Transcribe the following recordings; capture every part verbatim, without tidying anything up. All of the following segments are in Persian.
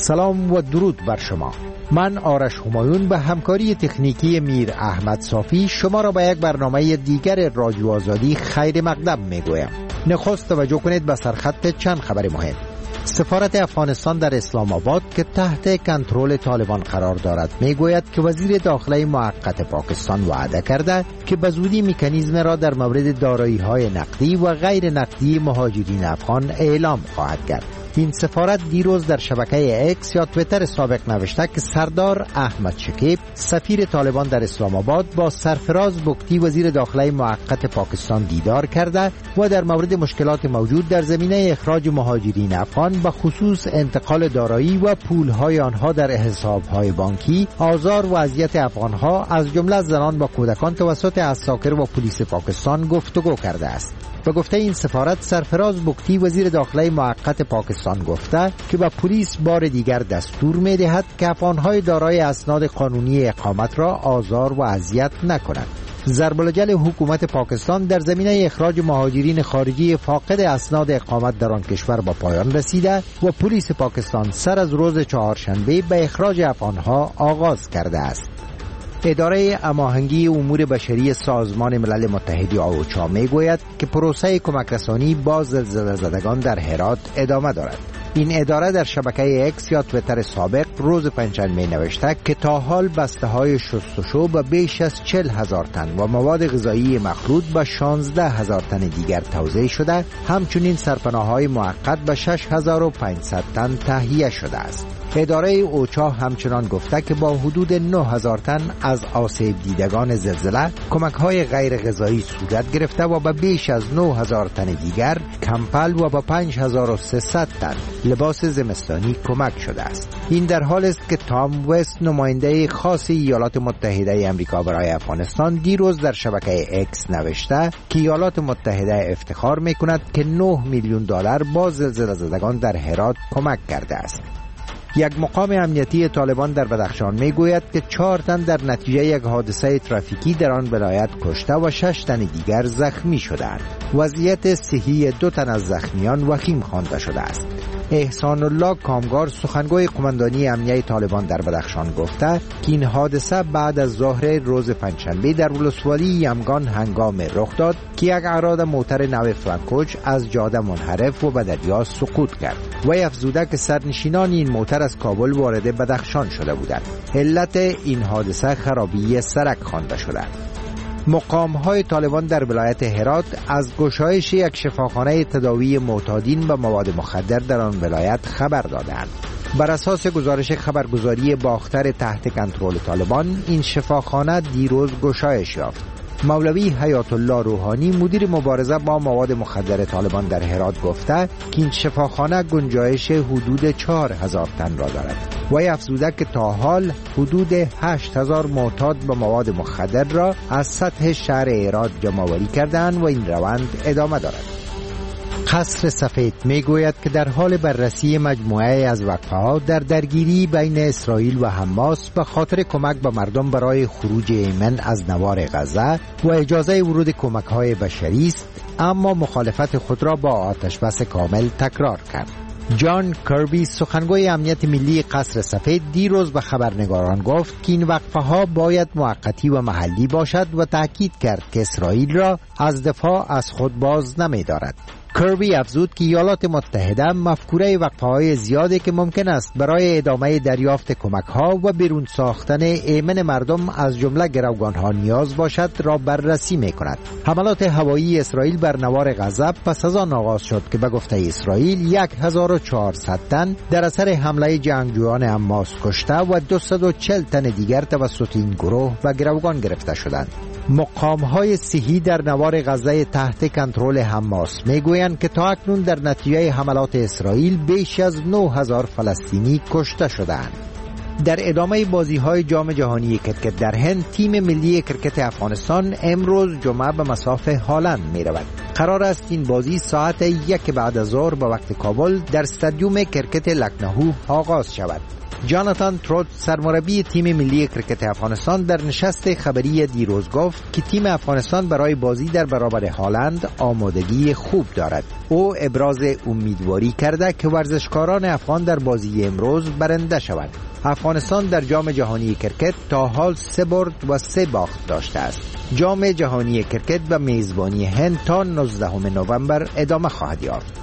سلام و درود بر شما. من آرش همایون به همکاری تکنیکی میر احمد صافی شما را به یک برنامه دیگر رادیو آزادی خیر مقدم می گویم. نخست توجه کنید به سرخط چند خبر مهم. سفارت افغانستان در اسلام آباد که تحت کنترل طالبان قرار دارد می گوید که وزیر داخله موقت پاکستان وعده کرده که به زودی مکانیزم را در مورد دارایی های نقدی و غیر نقدی مهاجرین افغان اعلام خواهد کرد. این سفارت دیروز در شبکه اکس یا تویتر سابق نوشته که سردار احمد شکیب سفیر طالبان در اسلام آباد با سرفراز بگتی وزیر داخله موقت پاکستان دیدار کرده و در مورد مشکلات موجود در زمینه اخراج مهاجرین افغان به خصوص انتقال دارایی و پولهای آنها در حسابهای بانکی، آزار و اذیت افغانها از جمله زنان و کودکان توسط عساکر و پلیس پاکستان گفتگو کرده است. به گفته این سفارت، سرفراز بگتی وزیر داخله موقت پاکستان گفته که به پلیس بار دیگر دستور می دهد که افغانهای دارای اسناد قانونی اقامت را آزار و اذیت نکنند. ضرب الجل حکومت پاکستان در زمینه اخراج مهاجرین خارجی فاقد اسناد اقامت در آن کشور با پایان رسیده و پلیس پاکستان سر از روز چهارشنبه به اخراج افغانها آغاز کرده است. اداره هماهنگی امور بشری سازمان ملل متحد اوچا می گوید که پروسه کمک رسانی با زلزله زدگان در هرات ادامه دارد. این اداره در شبکه اکس یا تویتر سابق روز پنجشنبه نوشته که تا حال بسته های شستشو به بیش از چهل هزار تن و مواد غذایی مخلوط به شانزده هزار تن دیگر توزیع شده، همچنین سرپناه‌های موقت به شش هزار و پانصد تن تهیه شده است. اداره اوچا همچنان گفته که با حدود نه هزار تن از آسیب دیدگان زلزله کمک‌های غیر غذایی صورت گرفته و به بیش از نه هزار تن دیگر کمپل و به پنج هزار و سیصد تن لباس زمستانی کمک شده است. این در حال است که تام وست، نماینده خاص ایالات متحده آمریکا برای افغانستان، دیروز در شبکه اکس نوشته که ایالات متحده افتخار می‌کند که نه میلیون دلار با زلزله زدگان در هرات کمک کرده است. یک مقام امنیتی طالبان در بدخشان می گوید که چهار تن در نتیجه یک حادثه ترافیکی در آن ولایت کشته و شش تن دیگر زخمی شدند. وضعیت صحی دو تن از زخمیان وخیم خوانده شده است. احسان الله کامگار، سخنگوی قماندانی امنیه طالبان در بدخشان، گفته که این حادثه بعد از ظهر روز پنجشنبه در ولسوالی یمگان هنگام رخ داد که یک اعراد موتر نو فرانکوچ از جاده منحرف و به دریا سقوط کرد. و افزوده که سرنشینان این موتر از کابل وارد بدخشان شده بودند. علت این حادثه خرابی سرک خوانده شده. مقام‌های طالبان در ولایت هرات از گشایش یک شفاخانه تداوی معتادین به مواد مخدر در آن ولایت خبر دادند. بر اساس گزارش خبرگزاری باختر تحت کنترل طالبان، این شفاخانه دیروز گشایش یافت. مولوی حیات الله روحانی، مدیر مبارزه با مواد مخدر طالبان در هرات، گفته که این شفاخانه گنجایش حدود چهار هزار تن را دارد و افزوده که تا حال حدود هشت هزار معتاد به مواد مخدر را از سطح شهر هرات جمع‌آوری کردند و این روند ادامه دارد. قصر سفید می گوید که در حال بررسی مجموعه از وقفه‌ها در درگیری بین اسرائیل و حماس به خاطر کمک به مردم برای خروج ایمن از نوار غزه و اجازه ورود کمک‌های بشری است، اما مخالفت خود را با آتش بس کامل تکرار کرد. جان کربی، سخنگوی امنیت ملی قصر سفید، دیروز به خبرنگاران گفت که این وقفه‌ها باید موقتی و محلی باشد و تأکید کرد که اسرائیل را از دفاع از خود باز نمی‌دارد. کربی افزود که ایالات متحده مفکوره وقفه‌های زیادی که ممکن است برای ادامه دریافت کمک‌ها و بیرون ساختن ایمن مردم از جمله گروگان‌ها نیاز باشد را بررسی می‌کند. حملات هوایی اسرائیل بر نوار غزه پس از آن آغاز شد که به گفته اسرائیل هزار و چهارصد تن در اثر حمله جنگجویان حماس کشته و دویست و چهل تن دیگر توسط این گروه و گروگان گرفته شدند. مقام‌های صحی در نوار غزه تحت کنترل حماس می‌گویند که تا اکنون در نتیجه حملات اسرائیل بیش از نه هزار فلسطینی کشته شدند. در ادامه بازی های جام جهانی کرکت در هند، تیم ملی کرکت افغانستان امروز جمعه به مصاف هالند می رود. قرار است این بازی ساعت یک بعد از ظهر به وقت کابل در استادیوم کرکت لکنهو آغاز شود. جاناتان تروت، سرمربی تیم ملی کرکت افغانستان، در نشست خبری دیروز گفت که تیم افغانستان برای بازی در برابر هالند آمادگی خوب دارد. او ابراز امیدواری کرده که ورزشکاران افغان در بازی امروز برنده شوند. افغانستان در جام جهانی کرکت تا حال سه برد و سه باخت داشته است. جام جهانی کرکت به میزبانی هند تا نوزدهم نوامبر ادامه خواهد یافت.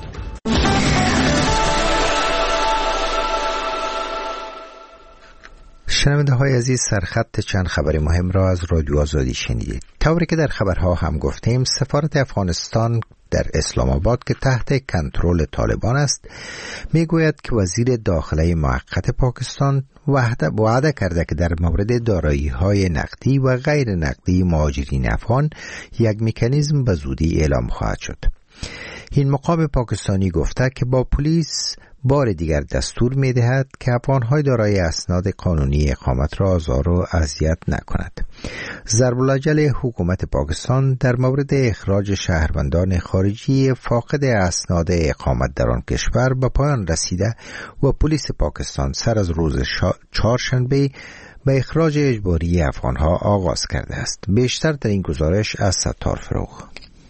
شنونده های عزیز، سرخط چند خبر مهم را از رادیو آزادی شنیدید. طوری که در خبرها هم گفتیم، سفارت افغانستان در اسلام آباد که تحت کنترل طالبان است میگوید که وزیر داخله موقت پاکستان وعده کرده که در مورد دارایی‌های نقدی و غیر نقدی مهاجرین افغان یک مکانیزم به زودی اعلام خواهد شد. این مقام پاکستانی گفته که با پلیس بار دیگر دستور می دهد که افغان‌های دارای اسناد قانونی اقامت را آزار و اذیت نکند. ضرب العجل حکومت پاکستان در مورد اخراج شهروندان خارجی فاقد اسناد اقامت در آن کشور به پایان رسیده و پلیس پاکستان سر از روز چهارشنبه به اخراج اجباری افغان‌ها آغاز کرده است. بیشتر در این گزارش از ستار فروغ.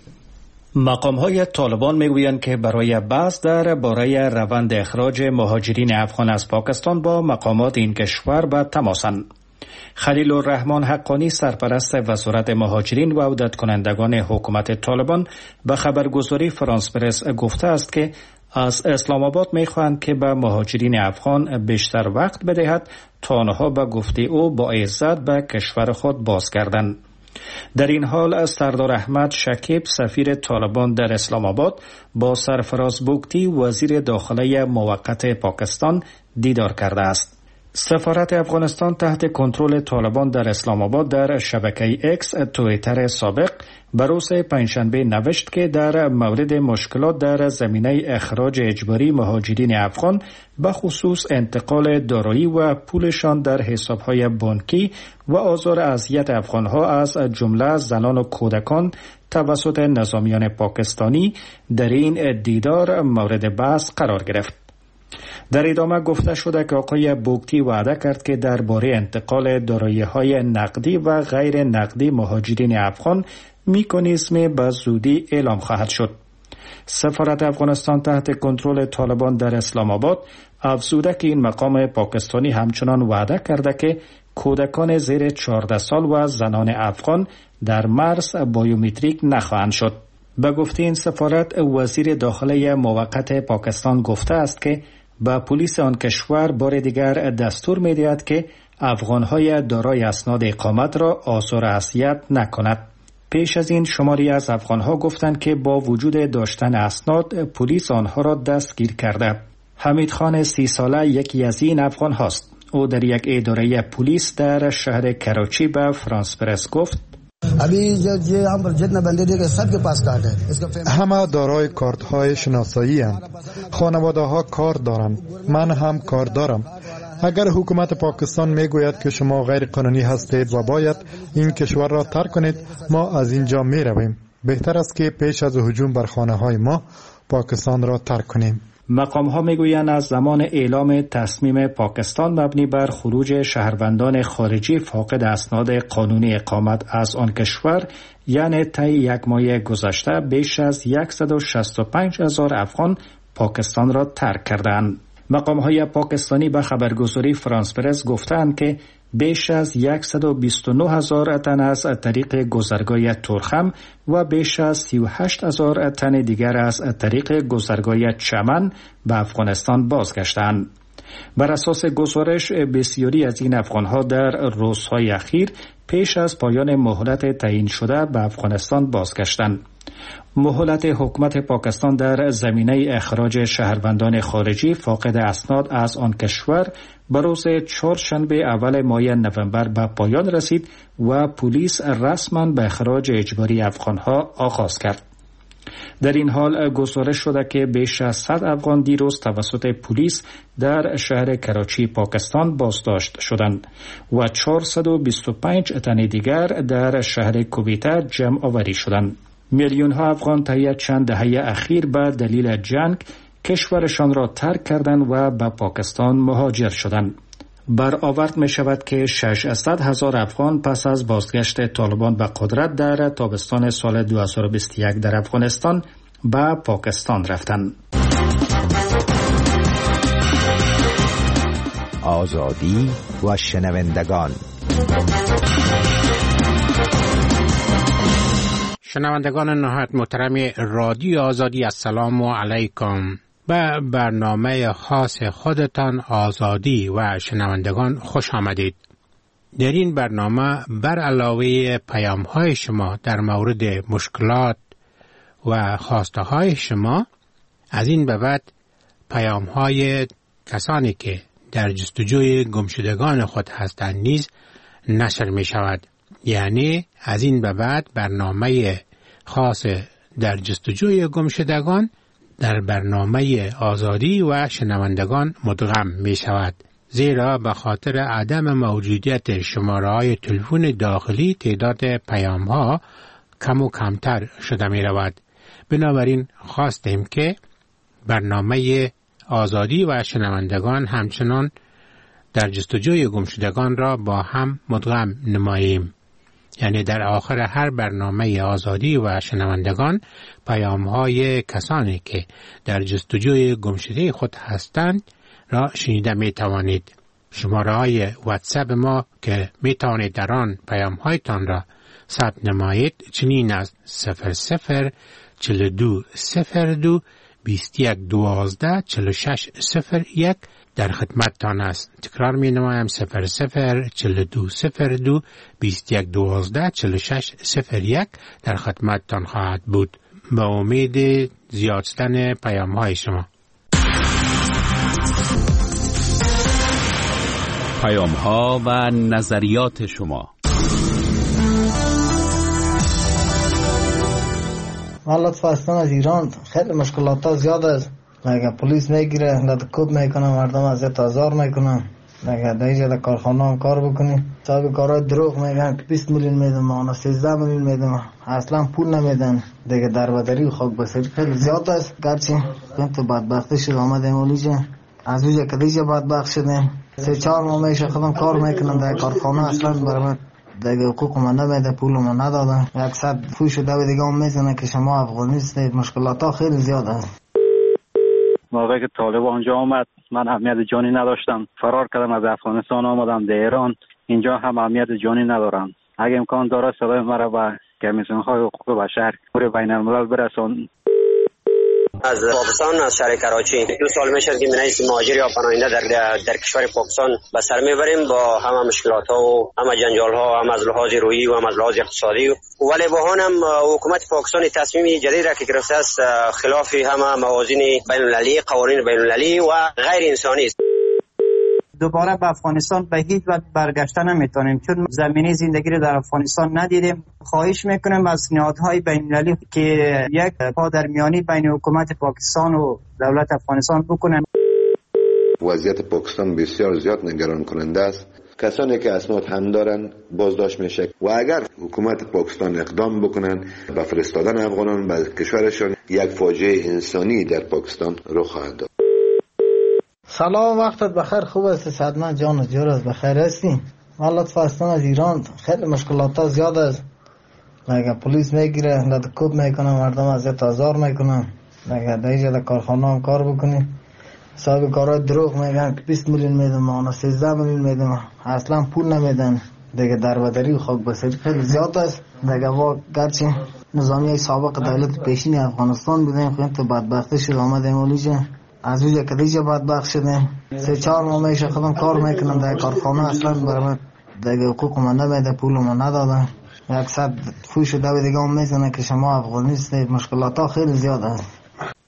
مقام‌های طالبان میگویند که برای بحث در باره روند اخراج مهاجرین افغان از پاکستان با مقامات این کشور به تماسند. خلیل الرحمن حقانی، سرپرست وزارت مهاجرین و عودت کنندگان حکومت طالبان، به خبرگزاری فرانس پرس گفته است که از اسلام آباد می‌خواهند که به مهاجرین افغان بیشتر وقت بدهد تا آنها به گفته او با عزت به کشور خود بازگردند. در این حال از سردار احمد شکیب، سفیر طالبان در اسلام آباد، با سرفراز بوگتی، وزیر داخله موقت پاکستان، دیدار کرده است. سفارت افغانستان تحت کنترل طالبان در اسلام آباد در شبکه اکس توییتر سابق بروز پنجشنبه نوشت که در مورد مشکلات در زمینه اخراج اجباری مهاجرین افغان به خصوص انتقال دارایی و پولشان در حسابهای بانکی و آزار اذیت افغانها از جمله زنان و کودکان توسط نظامیان پاکستانی در این دیدار مورد بحث قرار گرفت. در ادامه گفته شده که آقای بوگتی وعده کرد که درباره انتقال دارایی‌های نقدی و غیر نقدی مهاجرین افغان مکانیزم به زودی اعلام خواهد شد. سفارت افغانستان تحت کنترل طالبان در اسلام آباد افزوده که این مقام پاکستانی همچنان وعده کرده که کودکان زیر چهارده سال و زنان افغان در مرز بایومتریک نخواهند شد. به گفته این سفارت، وزیر داخله موقت پاکستان گفته است که به پلیس آن کشور بار دیگر دستور می‌دهد که افغان‌های دارای اسناد اقامت را آزار و اذیت نکند. پیش از این شماری از افغان‌ها گفتند که با وجود داشتن اسناد پلیس آنها را دستگیر کرده. حمید خان سی ساله یکی از این افغان هاست. او در یک اداره پلیس در شهر کراچی به فرانس پرس گفت: همه دارای کارت های شناسایی اند. خانواده ها کار دارند. من هم کار دارم. اگر حکومت پاکستان میگوید که شما غیر قانونی هستید و باید این کشور را ترک کنید، ما از اینجا می رویم. بهتر است که پیش از هجوم بر خانه های ما پاکستان را ترک کنیم. مقام ها میگویند از زمان اعلام تصمیم پاکستان مبنی بر خروج شهروندان خارجی فاقد اسناد قانونی اقامت از آن کشور، یعنی طی یک ماه گذشته، بیش از صد و شصت و پنج هزار افغان پاکستان را ترک کردند. مقام های پاکستانی به خبرگزاری فرانس پرس گفتند که بیش از صد و بیست و نه هزار تن از طریق گذرگاه تورخم و بیش از سی و هشت هزار تن دیگر از طریق گذرگاه چمن به افغانستان بازگشتند. بر اساس گزارش، بسیاری از این افغانها در روزهای اخیر پیش از پایان مهلت تعیین شده به افغانستان بازگشتند. مهلت حکومت پاکستان در زمینه اخراج شهروندان خارجی فاقد اسناد از آن کشور به روز چهارشنبه اول ماه نوامبر به پایان رسید و پلیس رسما به اخراج اجباری افغانها آغاز کرد. در این حال گزارش شده که بیش از صد افغان دیروز توسط پلیس در شهر کراچی پاکستان بازداشت شدند و چهارصد و بیست و پنج تن دیگر در شهر کویتا جمع آوری شدند. میلیون ها افغان طی چند دهه اخیر به دلیل جنگ کشورشان را ترک کردند و به پاکستان مهاجر شدند. برآورد می شود که ششصد هزار افغان پس از بازگشت طالبان به قدرت در تابستان سال دو هزار و بیست و یک در افغانستان به پاکستان رفتند. آزادی و شنوندگان. شنوندگان نهایت محترم رادیو آزادی، السلام علیکم. به برنامه خاص خودتان آزادی و شنوندگان خوش آمدید. در این برنامه بر علاوه پیام های شما در مورد مشکلات و خواسته های شما، از این به بعد پیام های کسانی که در جستجوی گمشدگان خود هستند نیز نشر می شود. یعنی از این به بعد برنامه خاص در جستجوی گمشدگان در برنامه آزادی و شنوندگان مدغم می شود، زیرا به خاطر عدم موجودیت شماره‌های تلفن داخلی تعداد پیام ها کم و کمتر شده می رود. بنابراین خواستیم که برنامه آزادی و شنوندگان همچنان در جستجوی گمشدگان را با هم مدغم نماییم. یعنی در آخر هر برنامه آزادی و شنوندگان پیام های کسانی که در جستجوی گمشده خود هستند را شنیده می توانید. شماره های واتساپ ما که می توانید در آن پیام هایتان را ثبت نمایید چنین است: صفر صفر چهل و دو صفر دو بیست و یک دوازده چهل و شش صفر یک در خدمتتان است. تکرار می نمایم: صفر صفر چهل و دو صفر دو بیست و یک دوازده چهل و شش صفر یک در خدمتتان خواهد بود. با امید زیاد شدن پیام های شما. پیام ها و نظریات شما. من لطفا هستم از ایران. خیلی مشکلات ها زیاد است. اگه پلیس میگیره لطکوب میکنه، مردم ازت آزار میکنن. اگه در اینجا در کارخانه هم کار بکنی صاحب کارهای دروغ میگن که بیست میلیون میدم، اونا سیزده میلیون میدم، اصلا پول نمیدن. دیگه در بدری و خاک بسری خیلی زیاد است. گرچه تو بدبختی شد آمدیم اولیجا از اوجا که دیجا بدبخت شدیم. سه چهار ماه میشه خودم کار میکنم در کارخانه، اصلا برای دیگه حقوق من نمیده، پول من ندادن. اکثر فوش و دو دیگه هم میزنه که شما افغانیستید. مشکلات ها خیلی زیاد است. موقعی که طالب آنجا آمد من اهمیت جانی نداشتم، فرار کردم از افغانستان آمدم در ایران. اینجا هم اهمیت جانی ندارم. اگه امکان داره صدای مرا به کمیسیون های حقوق بشر پور بین الملل برسون. از پاکستان، از شهر کراچی دو سال میشه که من مهاجر یا پناهنده در در کشور پاکستان به سر میبریم با همه مشکلات ها و همه جنجال ها، هم از لحاظ روحی و هم از لحاظ اقتصادی. ولی با هم حکومت پاکستان تصمیم جدید را که گرفته است خلاف همه موازین بین المللی، قوانین بین المللی و غیر انسانی است. دوباره به افغانستان به هیچ وجه برگشته نمیتونیم، چون زمینه زندگی رو در افغانستان ندیدیم. خواهش میکنم از نهادهای بین المللی که یک پادرمیانی بین حکومت پاکستان و دولت افغانستان بکنن. وضعیت پاکستان بسیار زیاد نگران کننده است. کسانی که اسناد هم دارن بازداشت میشه و اگر حکومت پاکستان اقدام بکنن به فرستادن افغانان به کشورشان، یک فاجعه انسانی در پاکستان رخ خواهد داد. سلام، وقتت بخیر. خوب است؟ صدمن جان جور است؟ بخیر هستی؟ من لطفا هستم از ایران. خیلی مشکلات ها زیاد است. اگه پلیس میگیره لطکوب میکنه، مردم ازت آزار میکنن. اگه در اینجا در کارخانه هم کار بکنی صاحب کارهای دروغ میگن که بیست میلیون میدم، اونا سیزده میلیون میدم، اصلا پول نمیدن. دیگه در بدری و خاک بسری خیلی زیاد است. دیگه وا گرچه نظامی سابق دولت پیشین افغانستان بودیم، خیلی تو بدبختی شد آمدیم اولیجا از اوجا که دیجا بدبخت شدیم. سه چهار ماه میشه خودم کار میکنم در کارخانه، اصلا برای دیگه حقوق من نمیده، پول من ندادن. اکثر فوش و دو دیگه هم میزنه که شما افغانیستید. مشکلات ها خیلی زیاد است.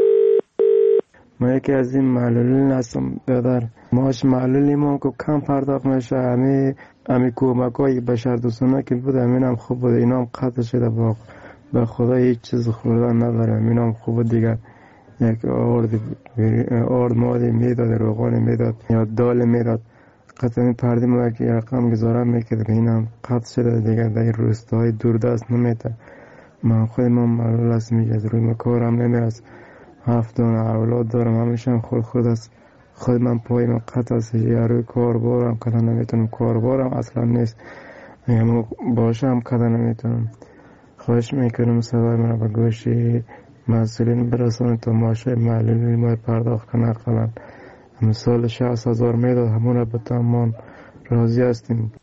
ما یکی از این معلولین هستم برادر. ماش معلولی ما که کم پرداخت میشه. همه همه کمک های بشر دوستانه که بود همین هم خوب بود، اینا هم قطع شده. با به خدا هیچ چیز خوردن ندارم. اینم خوب دیگر یک آرد آرد مادی میداد، روغانی میداد یا دال میداد. قطعا این پرده ما که رقم گذارم میکرد که اینم قطع شده دیگر در روستاهای دوردست نمیده. من خود من معلول است میگه روی مکارم نمیرس. هفت دانه اولاد دارم، همیشه خود خود است. خود من پای من قطع است، یا روی کار بارم کدا نمیتونم، کار بارم اصلا نیست. اگه باشم کدا نمیتونم. خواهش میکنم سوار من به گوش مسئولین برسانه تا ماشه معلولی ما پرداخت کنه. اقلا مثال شخص هزار میداد همون را به تمام راضی هستیم.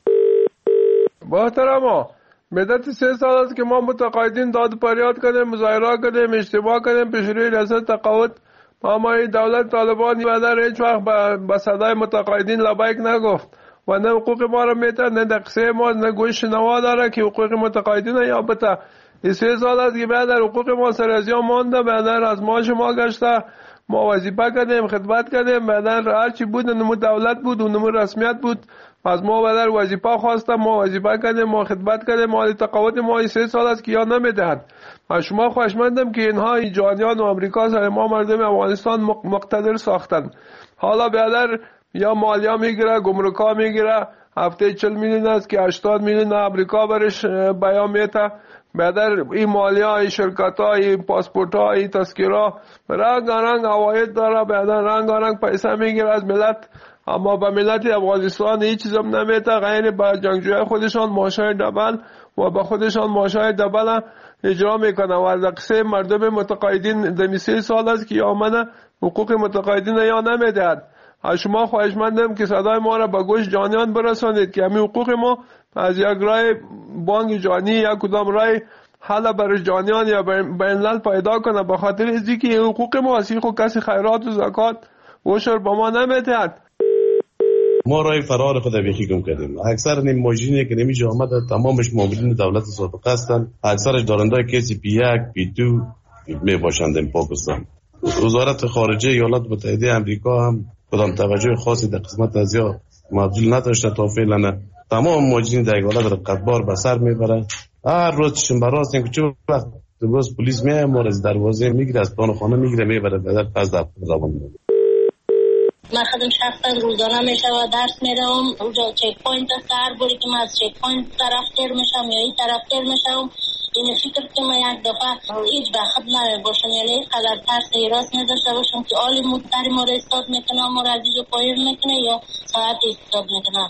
با احترام مدت سه سال است که ما متقاعدین داد پریاد کردیم، مظاهره کردیم، اجتماع کردیم پیش روی ریاست تقاعد. ما دولت طالبان بدر هیچ وقت به صدای متقاعدین لبیک نگفت و نه حقوق ما را میتر، نه دقیقه ما، نه گوش نوا داره که حقوق متقاعدین یا بته. این سه سال است که بعد حقوق ما سر از یا مانده، بعد از معاش ما گشته. ما وظیفه کردیم، خدمت کردیم، بعد هر چی بود نمو دولت بود و نمو رسمیت بود. از ما بعد وظیفه خواستم، ما وظیفه کردیم، ما خدمت کردیم. مالی تقاعد ما سه سال است که یا نمیدهند. از شما خواهشمندم که اینها ایجانیان و امریکا سر ما مردم افغانستان مقتدر ساختند. حالا بعد یا مالیه میگیره، گمرکا میگیره، هفته چهل میلیون است که هشتاد میلیون امریکا برش بیان میته. بعدر این مالیه های شرکت های پاسپورت های تذکیره رنگ رنگ عواید داره، بعدر رنگ رنگ پیسه میگیره از ملت. اما به ملت افغانستان هیچ چیزم نمیته غیر به جنگجوی خودشان ماشای دبل و به خودشان ماشای دبل اجرا میکنه. و از قصه مردم متقاعدین دمی سه سال است که آمده حقوق متقاعدین یا نمیدهد. از شما خواهشمندم که صدای ما را به گوش جانیان برسانید که همین حقوق ما از یک رای بانک جانی یا کدام رای حالا برای جانیان یا بین‌الملل پیدا کنه. به خاطر ازی که حقوق ما اسی خو کسی خیرات و زکات و شر به ما نمیدهد. ما رای فرار خود بیخی گم کردیم. اکثر نیم ماجینی که نمیشه آمده تمامش معاملین دولت سابق هستند. اکثرش دارنده کسی پی یک پی دو می باشند در پاکستان. وزارت خارجه ایالات متحده آمریکا هم کدام توجه خاصی در قسمت از یا مبذول نداشته تا فعلا. تمام ماجرین در ایالات رقابتبار به سر میبره. هر روز شنبه راست اینکه چه وقت روز پلیس میاد ما از دروازه میگیره، از پلان خانه میگیره میبره بعد پس در زبان میاد. من خودم شخصا روزانه میشه و درس میرم. اونجا چک پوینت است، هر باری که من از چک پوینت طرف تیر میشم یا این طرف تیر میشم این فکر که من یک دفعه هیچ بخت نمی باشم، یعنی قدر ترس ایراس نداشته باشم که آلی مدتری ما را استاد میکنه، ما را از اینجا پایر میکنه یا ساعت استاد میکنه.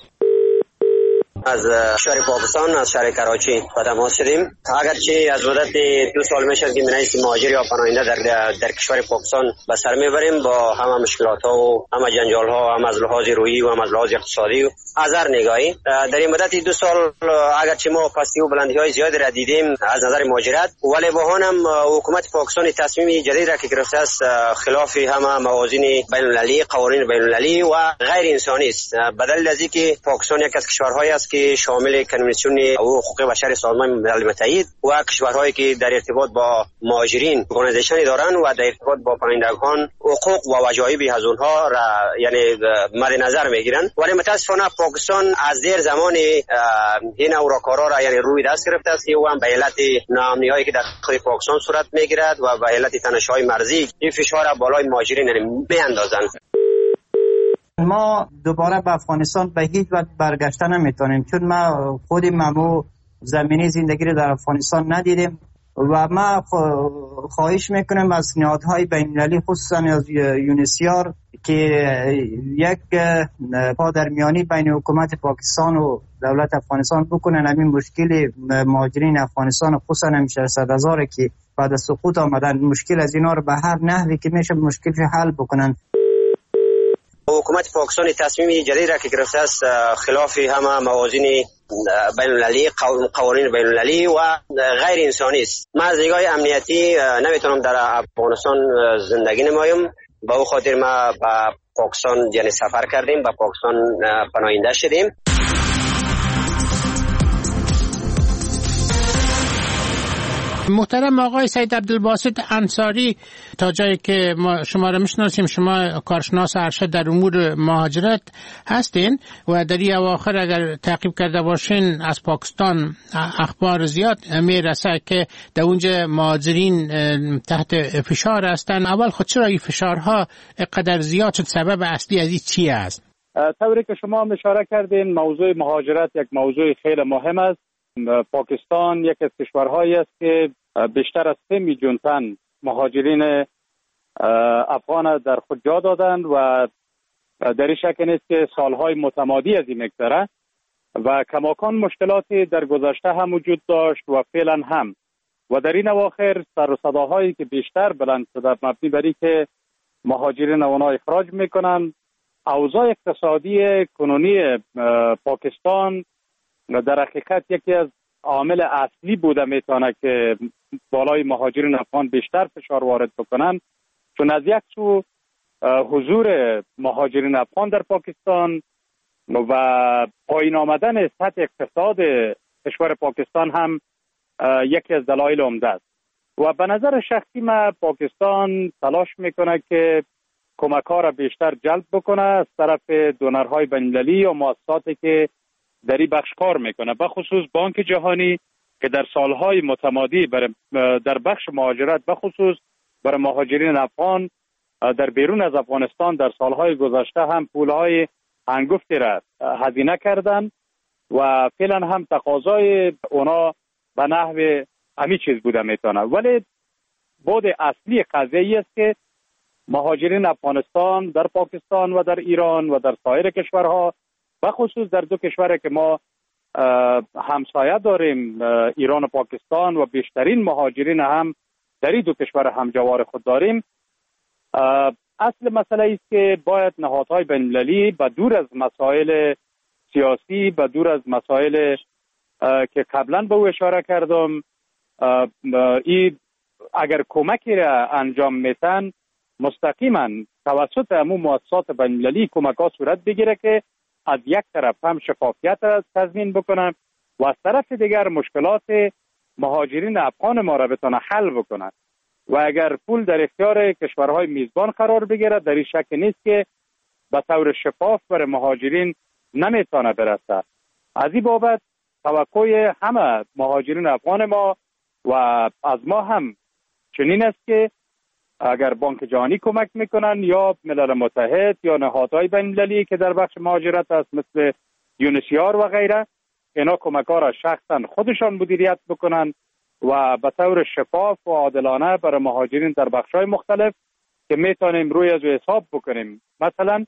از شهر پاکستان از شهر کراچی با تماس شدیم. اگرچه از مدت دو سال میشه که منیس مهاجر یا پناهنده در در کشور پاکستان به سر میبریم با همه مشکلات ها و همه جنجال ها، هم از لحاظ روحی و هم از لحاظ اقتصادی و از هر نگاهی. در این مدت دو سال اگرچه ما پستی و بلندی های زیادی را دیدیم از نظر مهاجرت، ولی با هم حکومت پاکستان تصمیم جدید را که گرفته است خلاف همه موازین بین المللی، قوانین بین المللی و غیر انسانی است. بدل از اینکه پاکستان یک از کشورهایی است که شامل کنوانسیون حقوق بشر سازمان ملل متحد و کشورهایی که در ارتباط با مهاجرین ارگانیزیشنی دارند و در ارتباط با پناهندگان حقوق و وجایب از اونها را یعنی مد نظر میگیرند، ولی متاسفانه پاکستان از دیر زمان این اوراکارا را یعنی روی دست گرفته است و هم به علت ناامنی‌هایی که در خود پاکستان صورت میگیرد و به علت تنش‌های مرزی این فشار بالای مهاجرین یعنی میاندازند. ما دوباره به افغانستان به هیچ وجه برگشته نمیتونیم، چون ما خودیم ممو زمینی زندگی رو در افغانستان ندیدیم و ما خواهش میکنیم از نهادهای بین‌المللی خصوصا از یونیسیار که یک پادرمیانی بین حکومت پاکستان و دولت افغانستان بکنن همین مشکل مهاجرین افغانستان خصوصا هم ششصد هزار که بعد از سقوط آمدن مشکل از اینا رو به هر نحوی که میشه مشکل حل بکنن. حکومت پاکستان تصمیم جدید را که گرفته است خلاف همه موازین بین المللی، قوانین بین المللی و غیر انسانی است. من از نگاه امنیتی نمیتونم در افغانستان زندگی نمایم، به او خاطر ما به پاکستان یعنی سفر کردیم، به پاکستان پناهنده شدیم. محترم آقای سید عبدالباسط انصاری، تا جایی که ما شما را میشناسیم شما کارشناس ارشد در امور مهاجرت هستین و در این اواخر اگر تعقیب کرده باشین از پاکستان اخبار زیاد میرسه که در اونجا مهاجرین تحت فشار هستن. اول خود چرا این فشارها قدر زیاد شد؟ سبب اصلی از این چی است؟ طوری که شما اشاره کردین موضوع مهاجرت یک موضوع خیلی مهم است. پاکستان یک از کشورهایی است که بیشتر از سه میلیون تن مهاجرین افغان در خود جا دادند و در این شک نیست که سالهای متمادی از این مگذره و کماکان مشکلاتی در گذشته هم وجود داشت و فعلا هم و در این اواخر سر و صداهایی که بیشتر بلند شده مبنی بر اینکه مهاجرین اونا اخراج میکنن. اوضاع اقتصادی کنونی پاکستان در حقیقت یکی از عامل اصلی بوده میتونه که بالای مهاجرین افغان بیشتر فشار وارد بکنن، چون از یک سو حضور مهاجرین افغان در پاکستان و پایین آمدن سطح اقتصاد کشور پاکستان هم یکی از دلایل عمده است و به نظر شخصی من پاکستان تلاش میکنه که کمک‌ها را بیشتر جلب بکنه از طرف دونرهای بین‌المللی و مؤسساتی که در این بخش کار میکنه، به خصوص بانک جهانی که در سالهای متمادی در بخش مهاجرت به خصوص برای مهاجرین افغان در بیرون از افغانستان در سالهای گذشته هم پولهای هنگفتی را هزینه کردن و فعلا هم تقاضای اونا به نحو همین چیز بوده میتونه. ولی بود اصلی قضیه است که مهاجرین افغانستان در پاکستان و در ایران و در سایر کشورها به خصوص در دو کشوری که ما همسایه داریم ایران و پاکستان و بیشترین مهاجرین هم در این دو کشور همجوار خود داریم، اصل مسئله است که باید نهادهای بین‌المللی به دور از مسائل سیاسی، به دور از مسائل که قبلا به او اشاره کردم، این اگر کمکی را انجام میتن مستقیما توسط همون مؤسسات بین‌المللی کمک ها صورت بگیره که از یک طرف هم شفافیت را تضمین بکنن و از طرف دیگر مشکلات مهاجرین افغان ما را بتونه حل بکنن و اگر پول در اختیار کشورهای میزبان قرار بگیره در این شک نیست که به طور شفاف برای مهاجرین نمیتونه برسه. از این بابت توقع همه مهاجرین افغان ما و از ما هم چنین است که اگر بانک جهانی کمک میکنن یا ملل متحد یا نهادهای بین‌المللی که در بخش مهاجرت است مثل یونسیار و غیره، اینا کمک ها را شخصا خودشان مدیریت بکنن و به طور شفاف و عادلانه برای مهاجرین در بخش های مختلف که میتونیم روی از حساب بکنیم، مثلا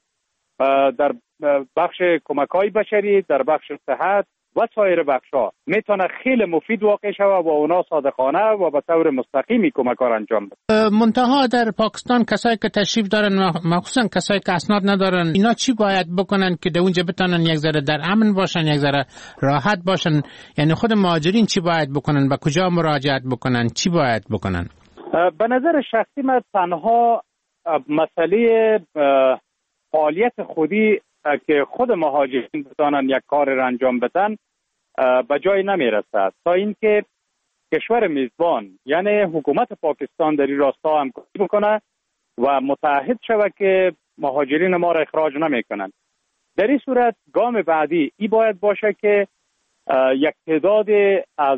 در بخش کمک های بشری، در بخش صحت و سایر بخش ها میتونه خیلی مفید واقع شود و اونا صادقانه و به طور مستقیمی کمک ها انجام بده. منتها در پاکستان کسایی که تشریف دارن مخصوصا کسایی که اسناد ندارن اینا چی باید بکنن که در اونجا بتونن یک ذره در امن باشن، یک ذره راحت باشن؟ یعنی خود مهاجرین چی باید بکنن؟ به کجا مراجعت بکنن؟ چی باید بکنن؟ به نظر شخصی من تنها مسئله فعالیت خودی که خود مهاجرین بتانن یک کار را انجام بدن به جای نمیرسد تا اینکه کشور میزبان یعنی حکومت پاکستان در این راستا همکاری بکنه و متعهد شود که مهاجرین ما را اخراج نمیکنن. در این صورت گام بعدی ای باید باشه که یک تعداد از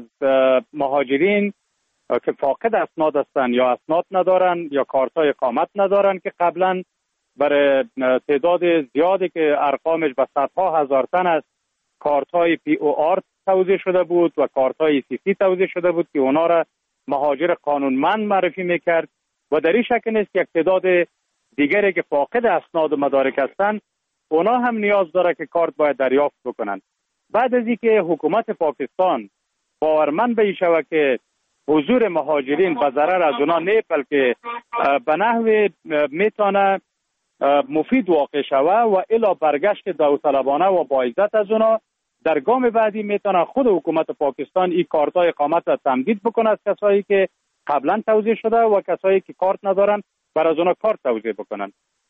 مهاجرین که فاقد اسناد هستند یا اسناد ندارن یا کارتای اقامت ندارن که قبلا برای تعداد زیادی که ارقامش به صدها هزار تن است کارتای پی او آر توزیع شده بود و کارتای سی سی توزیع شده بود که اونا را مهاجر قانونمند معرفی میکرد و در این شک نیست یک تعداد دیگری که فاقد اسناد و مدارک هستند اونا هم نیاز داره که کارت باید دریافت بکنن. بعد از اینکه حکومت پاکستان باورمند به این شود که حضور مهاجرین به ضرر از اونا نه بلکه به نحو میتونه مفید واقع شود و الا برگشت داوطلبانه و با عزت از اونا، در گام بعدی میتونه خود حکومت پاکستان این کارتای اقامت را تمدید بکنه از کسایی که قبلا توزیع شده و کسایی که کارت ندارن بر از اونا کارت توزیع بکنن.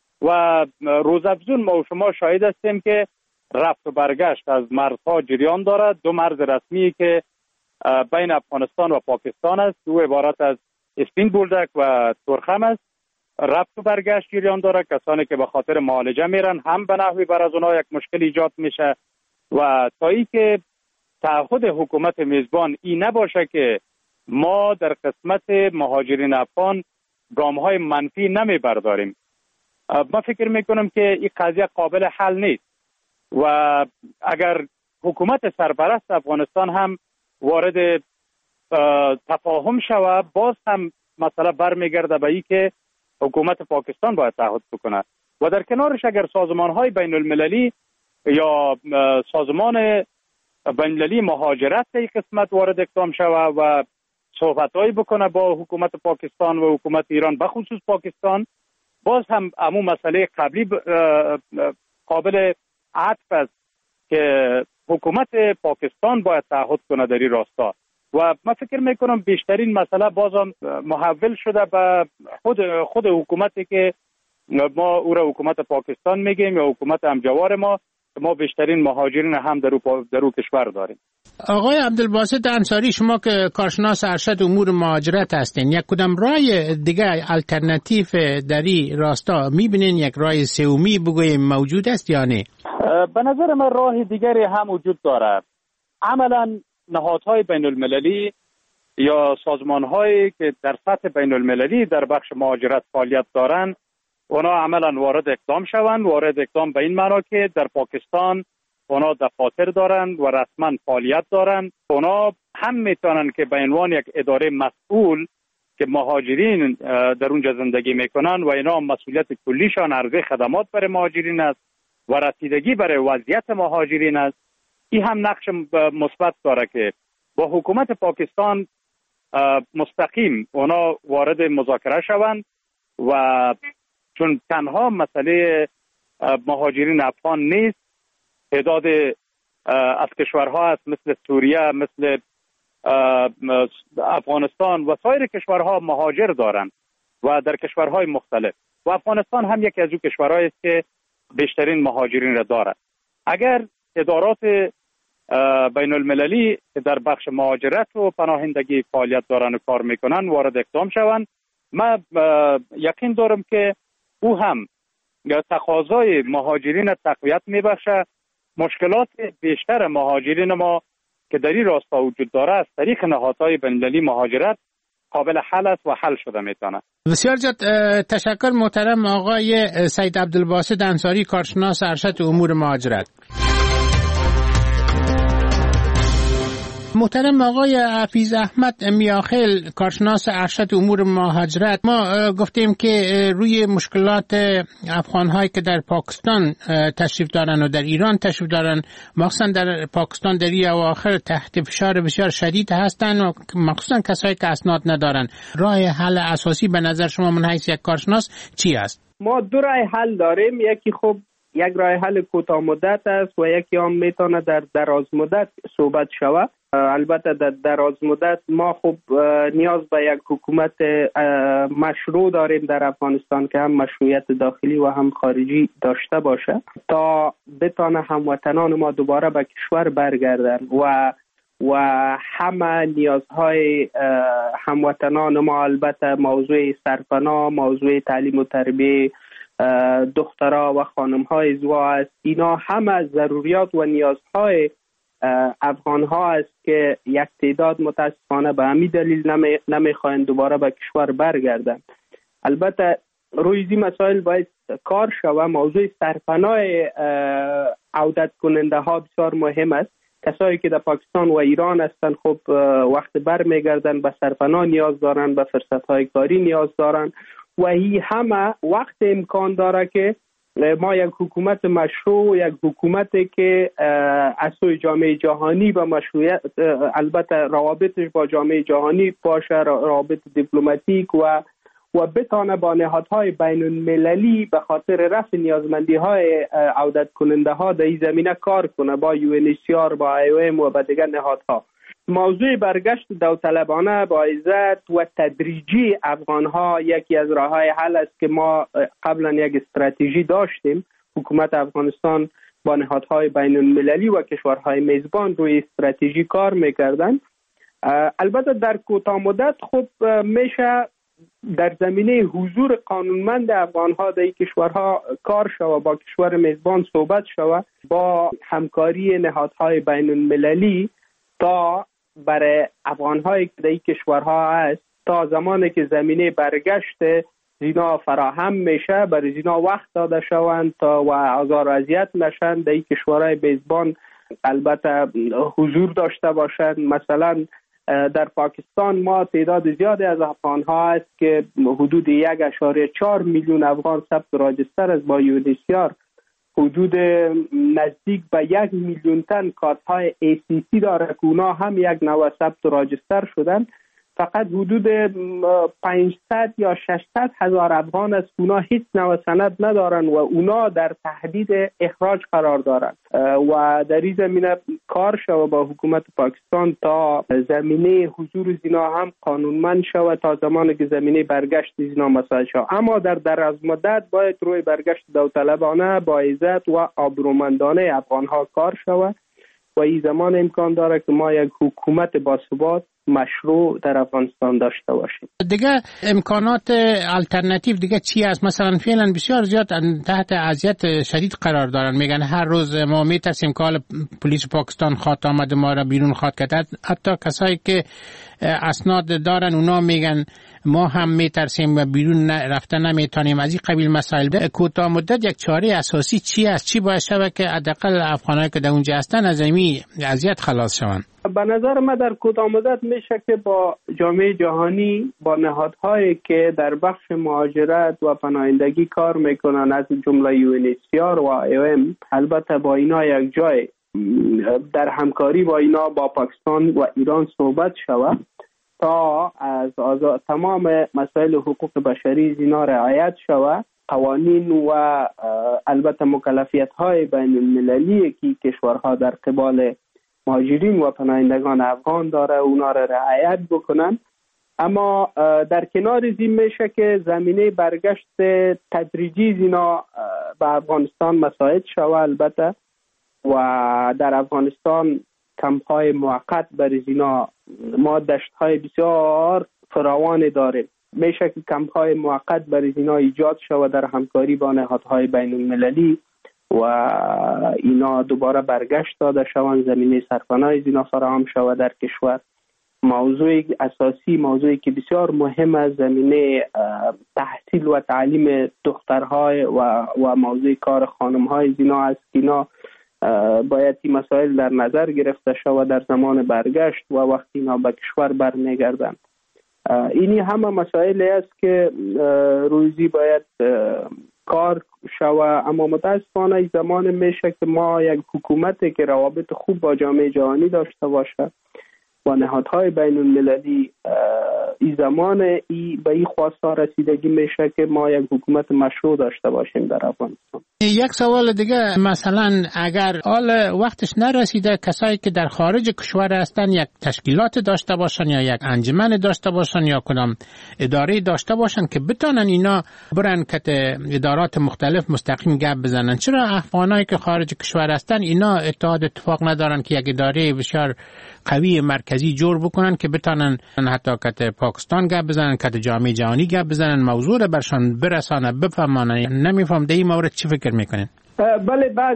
و روزافزون ما و شما شاهد هستیم که رفت و برگشت از مرزها جریان دارد. دو مرز رسمی که بین افغانستان و پاکستان است. او عبارت از اسپین بولدک و تورخم است. رفت و برگشت جریان داره. کسانی که به خاطر معالجه میرن هم به نحوی بر از اونها یک مشکل ایجاد میشه و تا ای که تعهد حکومت میزبان این نباشه که ما در قسمت مهاجرین افغان گام های منفی نمی برداریم، من فکر میکنم که این قضیه قابل حل نیست و اگر حکومت سرپرست افغانستان هم وارد تفاهم شود، باز هم مسئله برمیگرده به این که حکومت پاکستان باید تعهد بکنه و در کنارش اگر سازمان های بین المللی یا سازمان بین المللی مهاجرت در این قسمت وارد اقدام شود و صحبت‌هایی بکنه با حکومت پاکستان و حکومت ایران، بخصوص پاکستان، باز هم امو مسئله قبلی قابل عطف است که حکومت پاکستان باید تعهد کنه در این راستا و من فکر میکنم بیشترین مسئله بازم محول شده به خود خود حکومتی که ما او را حکومت پاکستان میگیم یا حکومت همجوار ما. ما بیشترین مهاجرین هم در او کشور داریم. آقای عبدالباسط انصاری، شما که کارشناس ارشد امور مهاجرت هستین، یک کدام راه دیگه الटरनेटिव در این راستا میبینین؟ یک راه سومی بگویم موجود است یا نه؟ به نظر من راه دیگری هم وجود داره. عملا نهادهای بین المللی یا سازمانهایی که در سطح بین المللی در بخش مهاجرت فعالیت دارند، اونا عملا وارد اقدام شوند. وارد اقدام به این معنا که در پاکستان اونا دفاتر دارند و رسما فعالیت دارند. اونا هم میتونن که به عنوان یک اداره مسئول که مهاجرین در اونجا زندگی میکنن و اینا مسئولیت کلیشان عرضه خدمات برای مهاجرین است و رسیدگی برای وضعیت مهاجرین است. این هم نقش مثبت داره که با حکومت پاکستان مستقیم اونا وارد مذاکره شوند و چون تنها مسئله مهاجرین افغان نیست، تعداد از کشورها هست مثل سوریه، مثل افغانستان و سایر کشورها مهاجر دارند و در کشورهای مختلف و افغانستان هم یکی از اون کشورهایی است که بیشترین مهاجرین را دارد. اگر ادارات بین المللی که در بخش مهاجرت و پناهندگی فعالیت دارند و کار میکنن وارد اقدام شوند، من یقین دارم که او هم تقاضای مهاجرین تقویت میبخشه. مشکلات بیشتر مهاجرین ما که در این راستا وجود داره از طریق نهادهای بین‌المللی مهاجرت قابل حل است و حل شده میتونه. بسیار زیاد تشکر محترم آقای سید عبدالباسط انصاری، کارشناس ارشد امور مهاجرت. محترم آقای حفیظ احمد میاخیل، کارشناس ارشد امور مهاجرت، ما گفتیم که روی مشکلات افغان‌هایی که در پاکستان تشریف دارن و در ایران تشریف دارن، مخصوصا در پاکستان در این اواخر تحت فشار بسیار شدید هستن و مخصوصا کسایی که اسناد ندارن. راه حل اساسی به نظر شما من حیث یک کارشناس چی است؟ ما دو راه حل داریم. یکی خب یک راه حل کوتاه مدت است و یکی هم میتونه در دراز مدت صحبت شود. البته در دراز مدت ما خب نیاز به یک حکومت مشروع داریم در افغانستان که هم مشروعیت داخلی و هم خارجی داشته باشه تا بتانه هموطنان ما دوباره به کشور برگردن و و همه نیازهای هموطنان ما، البته موضوع سرپناه، موضوع تعلیم و تربیه دخترها و خانم‌های ازدواج است. اینا همه ضروریات و نیازهای افغان ها است که یک تعداد متاسفانه به همین دلیل نمی نمیخواین دوباره به کشور برگردن. البته روی این مسائل باید کار شود. موضوع سرپناه عودت کننده ها بسیار مهم است. کسایی که در پاکستان و ایران هستند خب وقت بر میگردن به سرپناه نیاز دارن، به فرصت های کاری نیاز دارن و هی همه وقت امکان داره که ما یک حکومت مشروع، یک حکومتی که از سوی جامعه جهانی با مشروعیت، البته روابطش با جامعه جهانی باشه، روابط دیپلماتیک و و بتانه با نهادهای بین المللی به خاطر رفع نیازمندی های عودت کننده ها در این زمینه کار کنه، با یو ان اچ سی آر، با آی او ام و با دیگر نهادها. موضوع برگشت داوطلبانه با عزت و تدریجی افغان ها یکی از راههای حل است که ما قبلا یک استراتژی داشتیم. حکومت افغانستان با نهادهای بین المللی و کشورهای میزبان روی استراتژی کار میکردن. البته در کوتاه مدت خب میشه در زمینه حضور قانونمند افغانها در این کشورها کار شوه، با کشور میزبان صحبت شوه، با همکاری نهادهای بین المللی تا برای افغانهایی که در این کشورها هست تا زمانی که زمینه برگشت زینا فراهم میشه برای زینا وقت داده شوند تا و آزار و اذیت نشن در این کشورهای میزبان البته حضور داشته باشند. مثلا در پاکستان ما تعداد زیادی از افغانها هست که حدود یک اشاره چهار میلیون افغان ثبت راجستر است با یونیسیار، حدود نزدیک به یک میلیون تن کارت های ای سی سی داره که اونا هم یک نوع ثبت راجستر شدن. فقط حدود پانصد یا ششصد هزار افغان است اونا هیچ نوع سند ندارن و اونا در تهدید اخراج قرار دارند و در این زمینه کار شود با حکومت پاکستان تا زمینه حضور زینا هم قانونمند شود تا زمانی که زمینه برگشت زینا مساعد شود. اما در دراز مدت باید روی برگشت داوطلبانه با عزت و آبرومندانه افغانها کار شود و این زمان امکان داره که ما یک حکومت باثبات مشروع در افغانستان داشته باشیم. دیگه امکانات الटरनेटिव دیگه چی است؟ مثلا فعلا بسیار زیاد تحت اذیت شدید قرار دارن، میگن هر روز ما میترسیم که پلیس پاکستان خواهد آمد ما را بیرون خواهد کرد. حتی کسایی که اسناد دارن اونا میگن ما هم میترسیم و بیرون رفتن نمیتونیم. از این قبیل مسائل در کوتاه مدت یک چاره اساسی چی است؟ چی باید شود که حداقل افغانایی که در اونجا هستن از این اذیت خلاص شوند؟ به نظر من در کوتاه مدت میشه که با جامعه جهانی، با نهادهایی که در بخش مهاجرت و پناهندگی کار میکنن از جمله یو ان اچ سی آر و ای او ام، البته با اینا یک جای در همکاری با اینا با پاکستان و ایران صحبت شود تا از آزاد تمام مسائل حقوق بشری زینا رعایت شود. قوانین و البته مکلفیت های بین المللی که کشورها در قبال مهاجرین و پناهندگان افغان داره اونا را رعایت بکنن. اما در کنار زین میشه که زمینه برگشت تدریجی زینا به افغانستان مساعد شود. البته و در افغانستان کمپ های موقت برای زینا ما دشت های بسیار فراوان داریم، میشه که کمپ های موقت برای زینا ایجاد شود در همکاری با نهادهای بین المللی و اینا دوباره برگشت داده شوند، زمینه سرپناه زینا فراهم شود در کشور. موضوع اساسی، موضوعی که بسیار مهم از زمینه تحصیل و تعلیم دخترهای و و موضوع کار خانمهای زینا است که اینا باید این مسائل در نظر گرفته شود در زمان برگشت و وقتی اینا به کشور برمیگردند. اینی همه مسائلی است که روزی باید کار شود. اما متاسفانه این زمان میشه که ما یک حکومتی که روابط خوب با جامعه جهانی داشته باشه با نهادهای بین المللی، این زمان ای به این خواسته رسیدگی میشه که ما یک حکومت مشروع داشته باشیم در افغانستان. یک سوال دیگه، مثلا اگر حال وقتش نرسیده کسایی که در خارج کشور هستن یک تشکیلات داشته باشن یا یک انجمن داشته باشن یا کدام اداره داشته باشن که بتونن اینا برن که ادارات مختلف مستقیم گپ بزنن، چرا افغانایی که خارج کشور هستن اینا اتحاد اتفاق ندارن که یک اداره بسیار قوی مرکزی جور بکنن که بتونن حتی که پاکستان گپ بزنن، که جامعه جهانی گپ بزنن، موضوع رو برشان برسانه، بفهمانه؟ نمیفهم در این مورد چی فکر میکنین؟ بله، بعد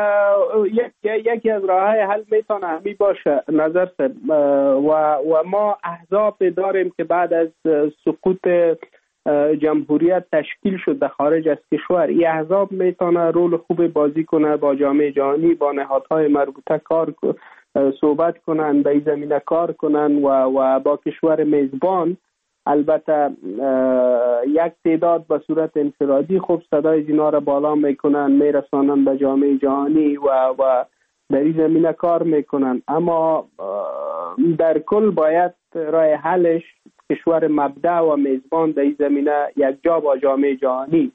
یک یکی از راههای حل میتونه همی باشه نظر سب و و ما احزاب داریم که بعد از سقوط جمهوریت تشکیل شد در خارج از کشور. این احزاب میتونه رول خوب بازی کنه، با جامعه جهانی با نهادهای مربوطه کار صحبت کنن، به این زمینه کار کنن و و با کشور میزبان البته یک تعداد به صورت انفرادی خوب صدای زینا را بالا میکنن، میرسانن به جامعه جهانی و و در این زمینه کار میکنن. اما در کل باید راه حلش کشور مبدأ و میزبان در این زمینه یک جا با جامعه جهانی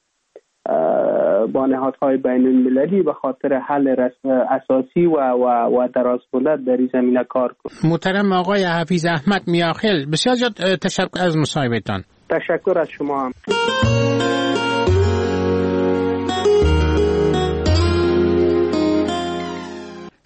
با نهادهای بین المللی به خاطر حل اساسی و و و درازمدت در این زمینه کار کنه. محترم آقای حفیظ احمد میاخیل، بسیار زیاد تشکر از مصاحبهتان. تشکر از شما هم.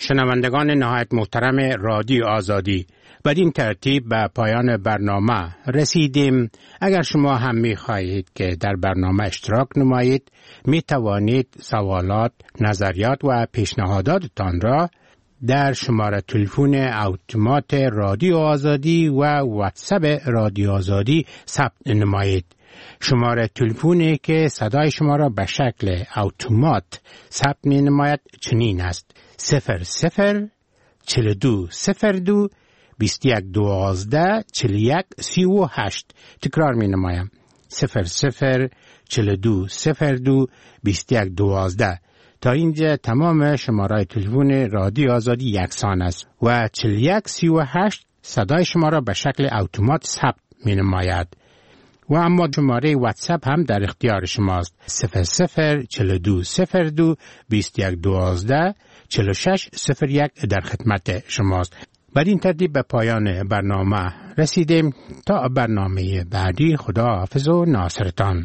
شنوندگان نهایت محترم رادیو آزادی، بدین ترتیب به پایان برنامه رسیدیم. اگر شما هم می خواهید که در برنامه اشتراک نمایید، می توانید سوالات، نظریات و پیشنهاداتتان را در شماره تلفن اتومات رادیو آزادی و واتساپ رادیو آزادی ثبت نمایید. شماره تلفنی که صدای شما را به شکل اتومات ثبت می نماید چنین است: صفر صفر چل دو صفر دو بیست یک دوازده چل یک سی و هشت. تکرار می نمایم: صفر صفر چل دو صفر دو بیست یک دوازده. تا اینجا تمام شماره تلفن رادیو آزادی یکسان است و چل یک سی و هشت صدای شما را به شکل اتومات ثبت می نماید. و اما شماره واتساپ هم در اختیار شماست: صفر صفر چل دو صفر دو بیست یک دوازده چل و شش صفر یک در خدمت شماست. بر این ترتیب به پایان برنامه رسیدیم. تا برنامه بعدی، خدا حافظ و ناصرتان.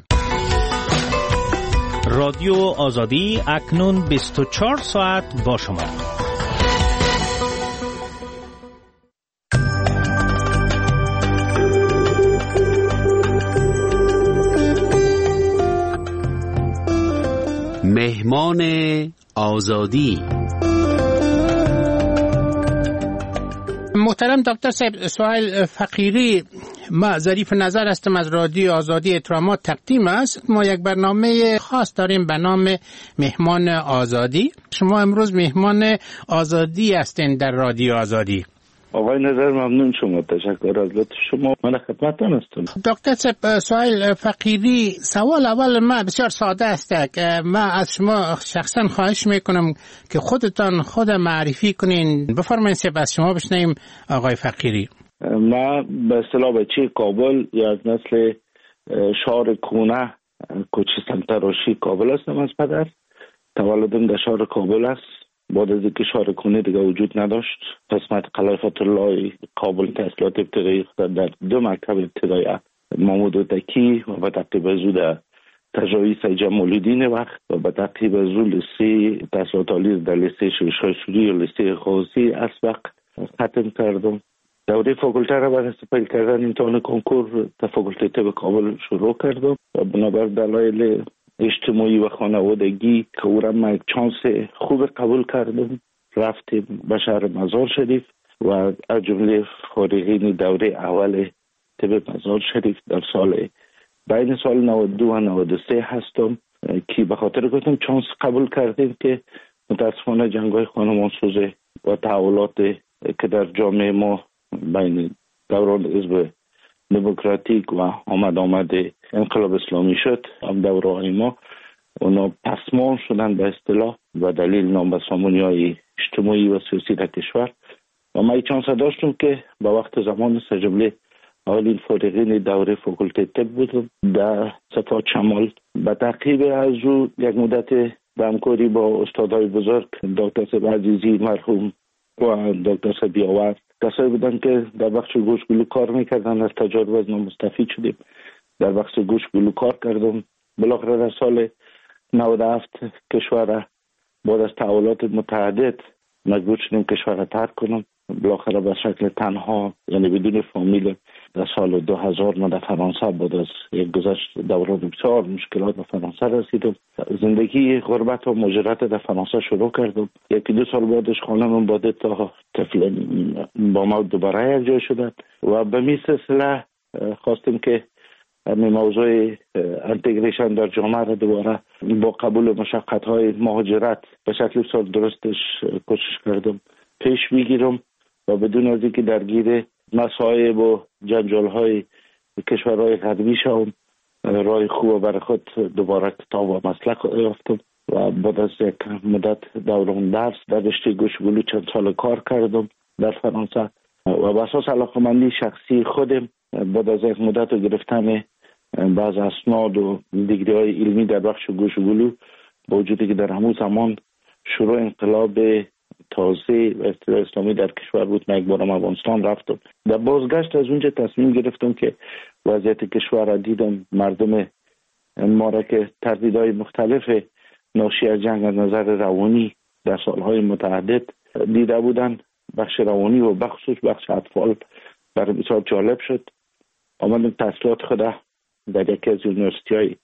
رادیو آزادی اکنون بیست و چهار ساعت با شما. مهمان آزادی. محترم دکتر صاحب، سوال فقیری، ما ظریف نظر هستم از رادیو آزادی احترامات تقدیم است. ما یک برنامه خاص داریم به نام مهمان آزادی. شما امروز مهمان آزادی هستین در رادیو آزادی. آقای نظر ممنون شما، تشکر از لطف شما. من خدمتتان هستم. دکتر صاحب، سوال فقیری، سوال اول ما بسیار ساده است. ما از شما شخصا خواهش میکنم که خودتان خود معرفی کنین. بفرمایید از شما بشنویم آقای فقیری. ما به اصطلاح بچه کابل یا از نسل شهر کونه کوچه سمتراشی کابل هستم. از پدر تولدم در شهر کابل است. بعد از اینکه شهر کونه دیگه وجود نداشت، قسمت قلعه فتح الله کابل تحصیلات ابتدایی خود در دو مکتب ابتدایی محمود وتکی و به تعقیب از او در تجاوی سید جمال الدین وقت و به تعقیب از او لیسه تحصیلات عالی در لیسه شیرشاه سوری و لیسه غازی اسبق ختم کردم. دوره فاکولته را بعد از سپیل کردن امتحان کنکور در فاکولته طب کابل شروع کردم و بنابر دلایل اجتماعی و خانوادگی که او را من یک چانس خوب قبول کردم، رفتیم به شهر مزار شریف و از جمله فارغین دوره اول طب مزار شریف در سال بین سال نود و دو و نود و سه هستم که به خاطر گفتم چانس قبول کردیم که متاسفانه جنگ‌های خانمانسوز و تحولات که در جامعه ما بین دوران حزب دموکراتیک و آمد آمد انقلاب اسلامی شد، هم دوره ما اونا پسمان شدن به اصطلاح و دلیل نابسامانی های اجتماعی و سیاسی در کشور و ما چانس داشتم که با وقت زمان سجمله اولین فارغین دوره فاکولته طب بودم در صفات شمال. به تعقیب از او یک مدت به همکاری با استادای بزرگ دکتر صاحب عزیزی مرحوم و دکتر صاحب بیاور، کسایی بودن که در بخش گوش گلو کار میکردن. از تجارب از ما مستفید شدیم، در بخش گوش گلو کار کردم. بالاخره در سال نود و هفت کشور بعد از تحولات متعدد مجبور شدیم کشور را ترک کنم. بالاخره به شکل تنها، یعنی بدون فامیل، در سال دو هزار من در فرانسه بعد از یک گذشت دوران بسیار مشکلات به فرانسه رسیدم. زندگی غربت و مهاجرت در فرانسه شروع کردم. یکی دو سال بعدش خانمم باده تا طفل با ما دوباره یک جای شدن و به می سلسله خواستیم که همین موضوع انتگریشن در جامعه را دوباره با قبول مشقت های مهاجرت به شکل بسیار درستش کوشش کردم پیش بگیرم و بدون از اینکه درگیر مصائب و جنجال های کشورهای غربی شوم، راه خوب برای خود دوباره کتاب و مسلک یافتم و بعد از یک مدت دوران درس در رشته گوشگلو چند سال کار کردم در فرانسه و به اساس علاقه‌مندی شخصی خودم بعد از یک مدت گرفتن بعض اسناد و دیگری های علمی در بخش گوشگلو، با وجودی که در همون زمان شروع انقلاب تازه و اصطلاح اسلامی در کشور بود، من یک بارم افغانستان رفتم. در بازگشت از اونجا تصمیم گرفتم که وضعیت کشور را دیدم، مردم ما را که تردیدهای مختلف ناشی از جنگ از نظر روانی در سالهای متعدد دیده بودن، بخش روانی و بخصوص بخش اطفال برای بسیار جالب شد. آمدم تحصیلات خود در یکی از یونیورسیتی های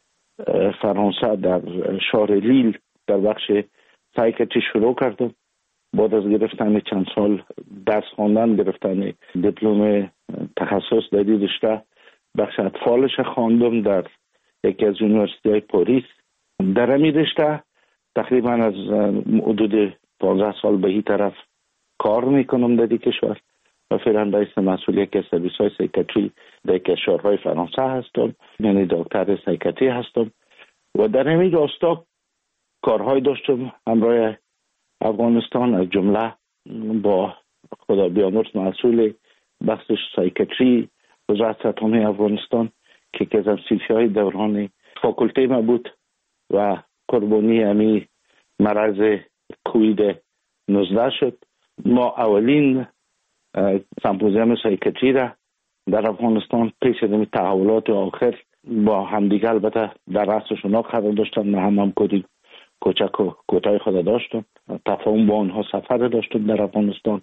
فرانسه در شهر لیل در بخش سایکاتری شروع کردم. بعد از گرفتن چند سال درس خواندن، گرفتن دیپلم تخصص در این رشته، بخش اطفالش خواندم در یکی از یونیورسیتی های پاریس. در همین رشته تقریبا از حدود پانزده سال به این طرف کار میکنم در این کشور و فعلا رئیس مسئول یکی از سرویس های سایکاتری در یکی از شهرهای فرانسه هستم، یعنی دکتر سایکاتری هستم و در همین راستا کارهای داشتم همراه افغانستان، از جمله با خدا بیامرز مسئول بخش سایکاتری وزارت سطحانه افغانستان که که از امسیفی های دوران فاکولته ما بود و قربانی همی مرض کووید نوزده شد. ما اولین سمپوزیوم سایکاتری را در افغانستان پیش از این تحولات آخر با همدیگه البته در رأس شناخت قرار داشتم. من هم همکاری کوچک و کوتاه خود داشتم، تفاهم با آنها سفر داشتم در افغانستان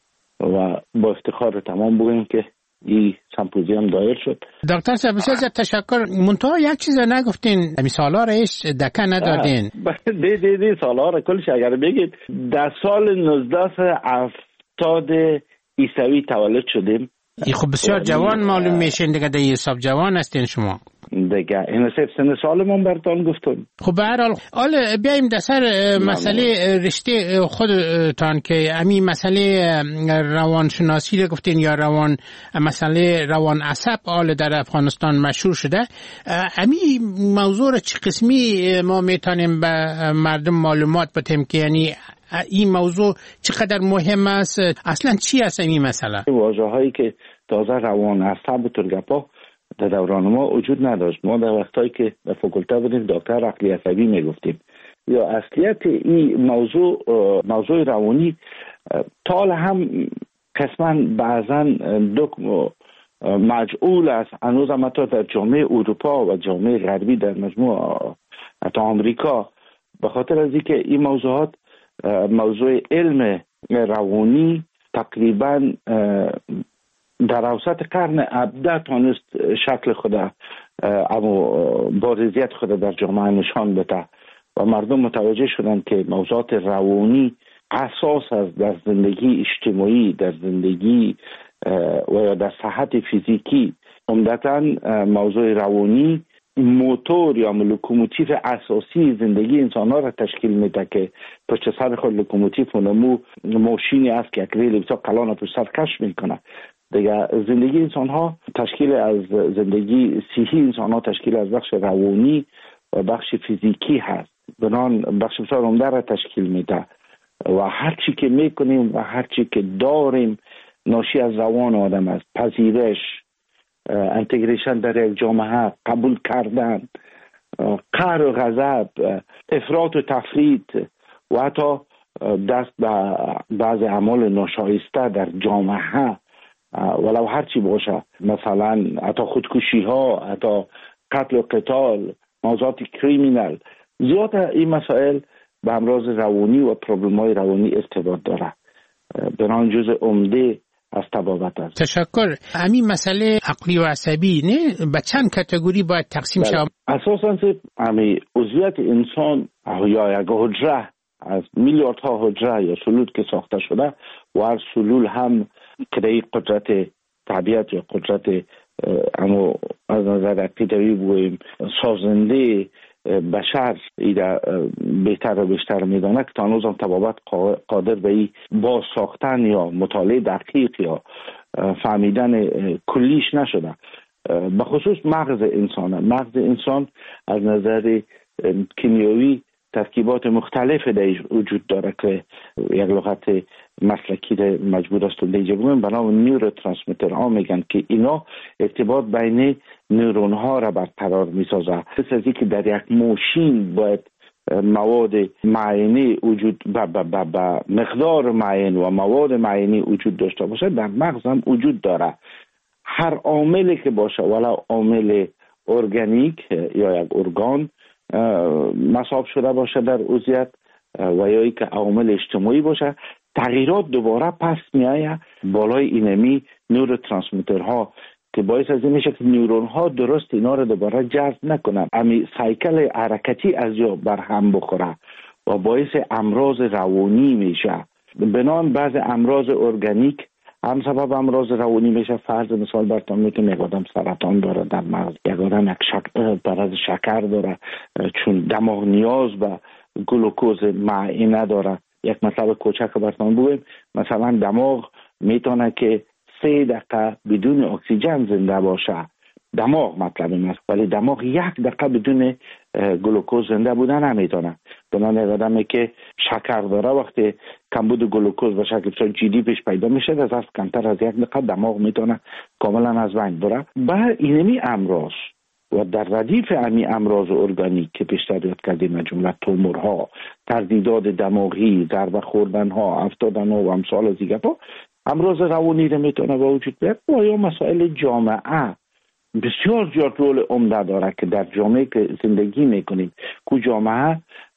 و با افتخار تمام بگویم که این سمپوزیوم دایر شد. دکتر صاحب بسیار تشکر. منتها یک چیز نگفتین، امی سالا را ایش دکه ندادین. دی دی دی سالا را کلش اگر بگید در سال نوزده هفتاد عیسوی تولد شدیم. ای خب بسیار جوان معلوم میشین دیگه، در حساب جوان هستین شما دیگه. این سه سن سالمون براتون گفتم. خب به هر حال حال بیایم در سر مسئله رشته خودتان که امی مسئله روانشناسی رو گفتین یا روان مسئله روان عصب حال در افغانستان مشهور شده. امی موضوع چه قسمی ما میتونیم به مردم معلومات بدیم که یعنی این موضوع چقدر مهم است؟ اصلا چی است این مسئله؟ واژه هایی که تازه روان عصب ترگپا در دوران ما وجود نداشت. ما در وقتایی که در فاکولته بودیم دکتر عقلی عصبی میگفتیم. یا اصلیت این موضوع موضوع روانی تال هم قسما بعضا دو مجعول است. هنوز هم حتی در جامعه اروپا و جامعه غربی در مجموع حتی آمریکا به خاطر از اینکه این موضوعات موضوع علم روانی تقریبا در اوسط قرن هفدهم تانست شکل خود اما بارزیت خود در جامعه نشان بده و مردم متوجه شدن که موضوعات روانی اساس است در زندگی اجتماعی، در زندگی و یا در صحت فیزیکی. عمدتاً موضوع روانی موتور یا لوکوموتیو اساسی زندگی انسان ها را تشکیل میده که پشت سر خود لوکوموتیو اونمو ماشینی است که یک ریل بسیار کلان پشت سر کش میکنه دیگه. زندگی انسان ها تشکیل از زندگی صحی انسان ها تشکیل از بخش روانی و بخش فیزیکی هست. بنان بخش بسیار عمده را تشکیل میده و هر چی که میکنیم و هر چی که داریم ناشی از روان آدم است. پذیرش، انتگریشن در یک جامعه، قبول کردن، قهر و غضب، افراط و تفرید و حتی دست به بعض اعمال ناشایسته در جامعه ولو هر چی باشه، مثلا حتی خودکشی ها، حتی قتل و قتال، موضوعات کریمینال. زیاد این مسائل به امراض روانی و پروبلم های روانی ارتباط داره. بنان جزء عمده از طبابت است. تشکر. همین مسئله عقلی و عصبی نه به چند کاتگوری باید تقسیم شود؟ اساساً همین عضویت انسان یا یک حجره از میلیاردها حجره یا سلول که ساخته شده و هر سلول هم که قدرت طبیعت یا قدرت اما از نظر عقیدوی بگوییم سازنده بشر ایده بهتر و بیشتر میدانه که تا هنوز هم طبابت قادر به این باز ساختن یا مطالعه دقیق یا فهمیدن کلیش نشده. به خصوص مغز انسان مغز انسان از نظر کیمیایی ترکیبات مختلف در وجود داره که یک لغت مسلکی در مجبور است دیگه بگویم به نام نیوروترانسمیتر ها میگن که اینا ارتباط بین نورون ها را برقرار میسازه. مثل از که در یک ماشین باید مواد معینی وجود با, با, با, با مقدار معین و مواد معینی وجود داشته باشه، در مغز هم وجود داره. هر عاملی که باشه ولی عامل ارگانیک یا یک ارگان مصاب شده باشه در عضویت و یا ای که عوامل اجتماعی باشه، تغییرات دوباره پس میآید بالای اینمی نور ترانسمیترها که باعث از این میشه که نیورون ها درست اینا رو دوباره جذب نکنن، امی سایکل حرکتی از جا بر هم بخوره و باعث امراض روانی میشه. بنان بعض امراض ارگانیک هم سبب امراض روانی میشه. فرض مثال براتون میگم یک آدم سرطان داره در مغز، یک آدم یک شک... مرض شکر داره چون دماغ نیاز به گلوکوز معی نداره. یک مطلب کوچک براتون بگم، مثلا دماغ میتونه که سه دقیقه بدون اکسیژن زنده باشه. دماغ مطلب این است، ولی دماغ یک دقیقه بدون گلوکوز زنده بودن نمیتونه. بنابراین یک آدمی که شکر داره وقتی کمبود گلوکوز به شکل بسیار جدی پیش پیدا میشه، از از کمتر از یک دقیقه دماغ میتونه کاملا از بین بره. به اینمی امراض و در ردیف امی امراض ارگانیک که پیشتر یاد کردیم، از جمله تومورها، تردیدات دماغی، ضربه خوردنها، افتادنها و امثال دیگر ها، امراض روانی رو میتونه به وجود بیاره. و یا مسائل جامعه بسیار زیاد رول عمده داره که در جامعه که زندگی میکنیم، که جامعه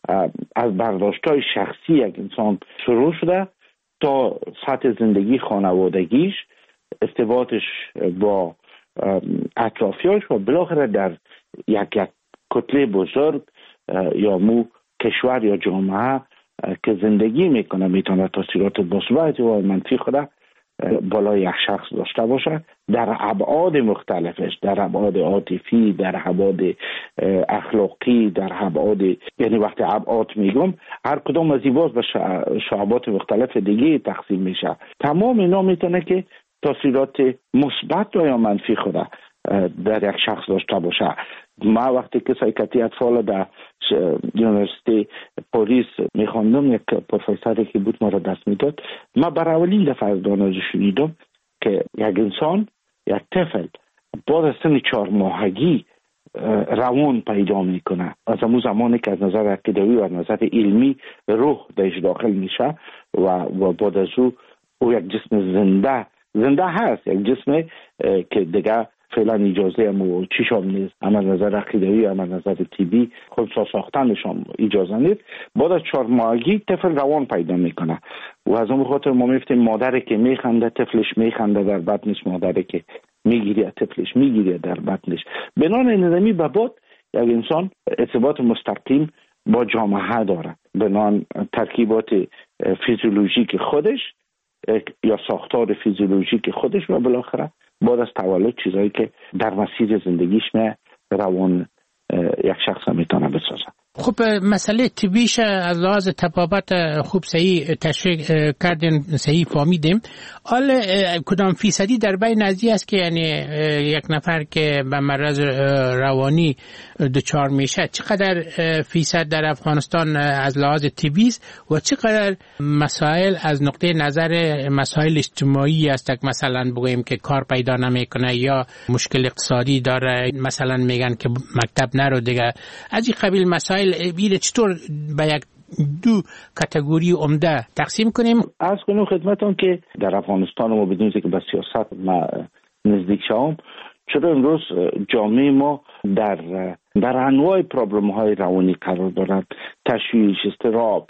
از برداشت‌های شخصی یک انسان شروع شده تا سطح زندگی خانوادگیش، ارتباطش با اطرافیانش و بالاخره در یک یک کتله بزرگ یا مو کشور یا جامعه که زندگی میکنه میتونه تاثیرات مثبت و منفی خود بالای یک شخص داشته باشه در ابعاد مختلفش، در ابعاد عاطفی، در ابعاد اخلاقی، در ابعاد، یعنی وقتی ابعاد میگم هر کدام از این باز به شعبات مختلف دیگه تقسیم میشه. تمام اینا میتونه که تاثیرات مثبت یا منفی خود در یک شخص داشته باشه. ما وقتی که سایکاتری اطفال در یونیورسیتی پاریس میخواندم، یک پروفسوری که بود ما را دست میداد، ما برای اولین دفعه از دانش شنیدم که یک انسان، یک طفل بعد از سن چهار ماهگی روان پیدا میکنه. از همون زمانی که از نظر عقیدوی و از نظر علمی روح درش داخل میشه و و بعد از او او یک جسم زنده زنده هست، یک جسم که دیگه فعلا اجازه هم چیش هم نیست، هم از نظر عقیدوی هم از نظر طبی خود ساختنش هم اجازه نیست. بعد از چهار ماهگی طفل روان پیدا میکنه و از اون خاطر ما میفتیم مادری که میخنده طفلش میخنده در بطنش، مادری که میگیره طفلش میگیره در بطنش. بنان نظامی به بعد یک انسان ارتباط مستقیم با جامعه داره، بنان ترکیبات فیزیولوژیک خودش یا ساختار فیزیولوژیک خودش و بالاخره بعد از تولد چیزایی که در مسیر زندگیش نه روان یک شخص میتونه بسازه. خب مسئله طبیش از لحاظ طبابت خوب صحیح تشریح کردین، صحیح فهمیدیم. حال کدام فیصدی در بین نزدیک است که یعنی یک نفر که به مرض روانی دچار میشه چقدر فیصد در افغانستان از لحاظ طبی است و چقدر مسائل از نقطه نظر مسائل اجتماعی است، که مثلا بگوییم که کار پیدا نمیکنه یا مشکل اقتصادی داره، مثلا میگن که مکتب نرو دیگه، از این قبیل مسائل بیره چطور به یک دو کاتگوری عمده تقسیم کنیم؟ از کنم خدمتون که در افغانستان ما بدون که به سیاست ما نزدیک شوم، چرا امروز جامعه ما در در انواع پرابلم های روانی قرار دارد، تشویش، اضطراب،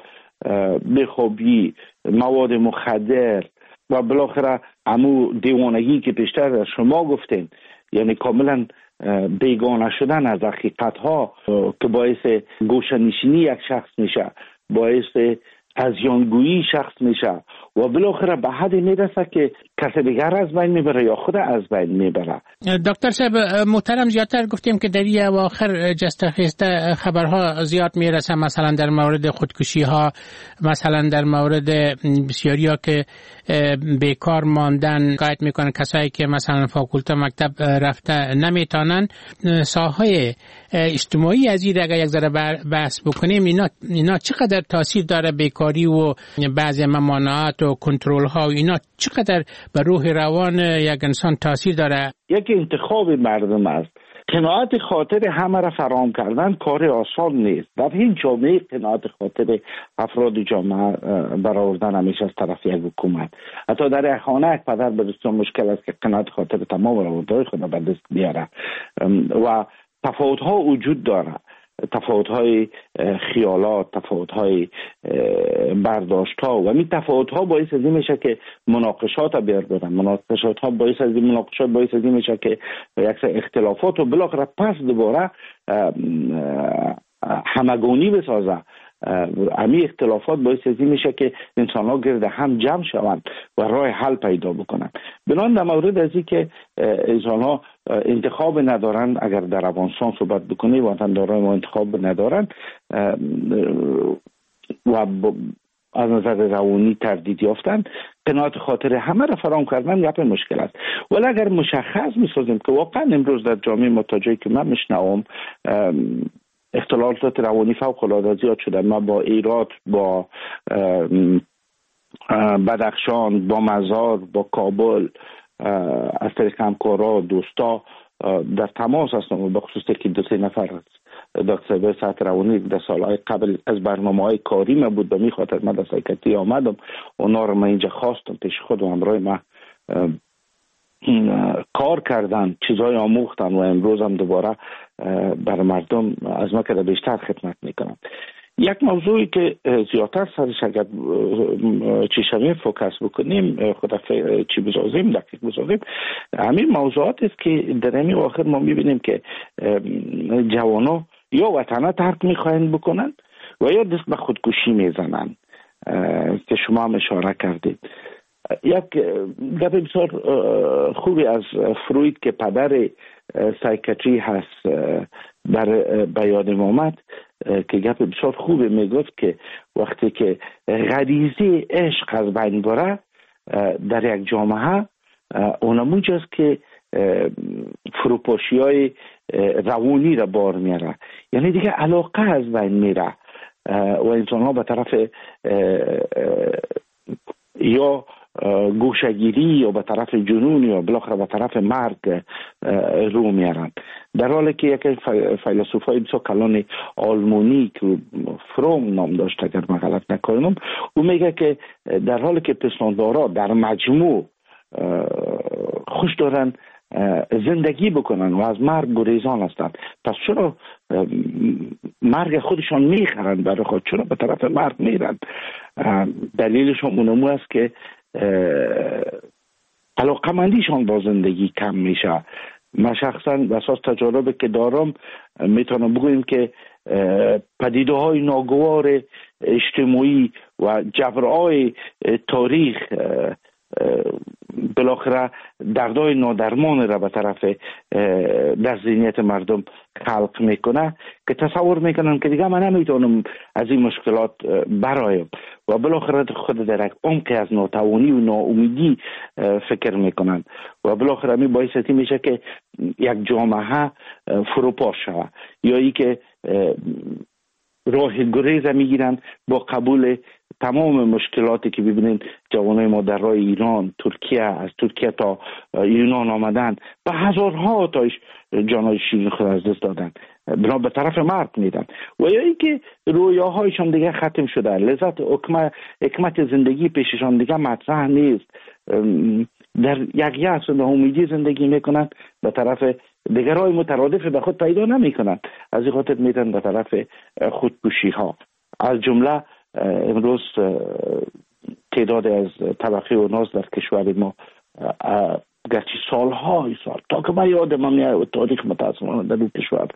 بیخوابی، مواد مخدر و بالاخره همو دیوانگی که پیشتر از شما گفتین، یعنی کاملا بیگانه شدن از حقیقت ها که باعث گوشه‌نشینی یک شخص میشه، باعث ازیانگویی شخص میشه و بالاخره به حدی میرسه که کسی دیگر از بین میبره یا خود از بین میبره. دکتر صاحب محترم، زیادتر گفتیم که در این اواخر جسته خیسته خبرها زیاد میرسه، مثلا در مورد خودکشی ها، مثلا در مورد بسیاری ها که بیکار ماندن، قاعد میکنن کسایی که مثلا فاکولته مکتب رفته نمیتونن. ساحه اجتماعی از این اگر یک ذره بحث بکنیم، اینا اینا چقدر تاثیر داره؟ بیکاری و بعضی ممانعات و کنترل ها و اینا چقدر به روح روان یک انسان تاثیر داره؟ یک انتخاب مردم است. قناعت خاطر همه را فراهم کردن کار آسان نیست. در این جامعه قناعت خاطر افراد جامعه برآوردن همیشه از طرف یک حکومت. حتی در خانه یک پدر بسیار مشکل است که قناعت خاطر تمام روابط خود به دست بیاره و تفاوت ها وجود داره. تفاوت‌های خیالات، تفاوت‌های برداشت‌ها و می تفاوت‌ها باعث از این میشه که مناقشات بیار برن. مناقشات‌ها باعث از این مناقشات باعث از این میشه که یک سری اختلافات و بالاخره پس دوباره همگونی بسازه. امی اختلافات باعث از این میشه که انسان‌ها گرد هم جمع شوند و راه حل پیدا بکنن. بنابراین در مورد از این که انسان‌ها انتخاب ندارن، اگر در افغانستان صحبت بکنی وطنداران ما انتخاب ندارن و از نظر روانی تردید یافتن، قناعت خاطر همه را فرام کردن گپ مشکل است. ولی اگر مشخص می‌سازیم که واقعا امروز در جامعه ما تا جایی که من میشنوم اختلالات روانی فوق‌العاده زیاد شده. ما با ایرات، با بدخشان، با مزار، با کابل از طریق همکارا، دوستا در تماس هستم، به خصوص که دو سه نفر دکتر صحت روانی در سالهای قبل از برنامه‌های کاری ما بود، به می خاطر من در سایکاتری آمدم، اونا رو من اینجا خواستم پیش خود و همراه ما کار کردن، چیزای آموختن و امروز هم دوباره بر مردم از ما که بیشتر خدمت میکنن. یک موضوعی که زیادتر سرش اگر چی شویم فوکس بکنیم، خود چی بسازیم، دقیق بسازیم، همین موضوعات است که در همین آخر ما میبینیم که جوانا یا وطنه ترک میخواین بکنن و یا دست به خودکشی میزنن که شما هم اشاره کردید. یک گپ بسیار خوبی از فروید که پدر سایکاتری هست در بیان آمد که گپ بسیار خوبی میگفت که وقتی که غریزه عشق از بین بره در یک جامعه، اونمونجاست که فروپاشی های روانی را بار میاره، یعنی دیگه علاقه از بین میره و انسان ها به طرف یا گوشگیری یا به طرف جنون یا بالاخره به طرف مرگ رو میارن. در حالی که یکی فیلسوفای بسیار کلان آلمانی که فروم نام داشت اگر من غلط نکنم، او میگه که در حالی که پستاندارا در مجموع خوش دارن زندگی بکنن و از مرگ گریزان هستند، پس چرا مرگ خودشان میخرن برای خود؟ چرا به طرف مرگ میرن؟ دلیلشون اونمو است که علاقمندیشان با زندگی کم میشه. من شخصا اساس تجربه که دارم میتونم بگویم که پدیده های ناگوار اجتماعی و جبرهای تاریخ بالاخره دردهای نادرمان را به طرف در ذهنیت مردم خلق میکنه که تصور میکنن که دیگه من نمیتونم از این مشکلات برایم و بالاخره خود در یک عمق از ناتوانی و ناامیدی فکر میکنن و بالاخره می باعث میشه که یک جامعه فروپاش شود یا ای که راه گریز میگیرن با قبول تمام مشکلاتی که ببینید جوانای ما در راه ایران، ترکیه، از ترکیه تا یونان آمدن و هزارها تاش جانای شیرین خود از دست دادن، بنا به طرف مرگ میدن و یا اینکه رویاهایشان دیگه ختم شده، لذت حکمت زندگی پیششان دیگه مطرح نیست، در یک یأس و امیدی زندگی میکنن، به طرف دیگرهای مترادف به خود پیدا نمیکنن، از این خاطر میرن به طرف خودکشی ها. از جمله امروز تعداد از طبقه و ناز در کشور ما گرچه سالهای سال تا که من یادم میاد تاریخ متاسفانه در این کشور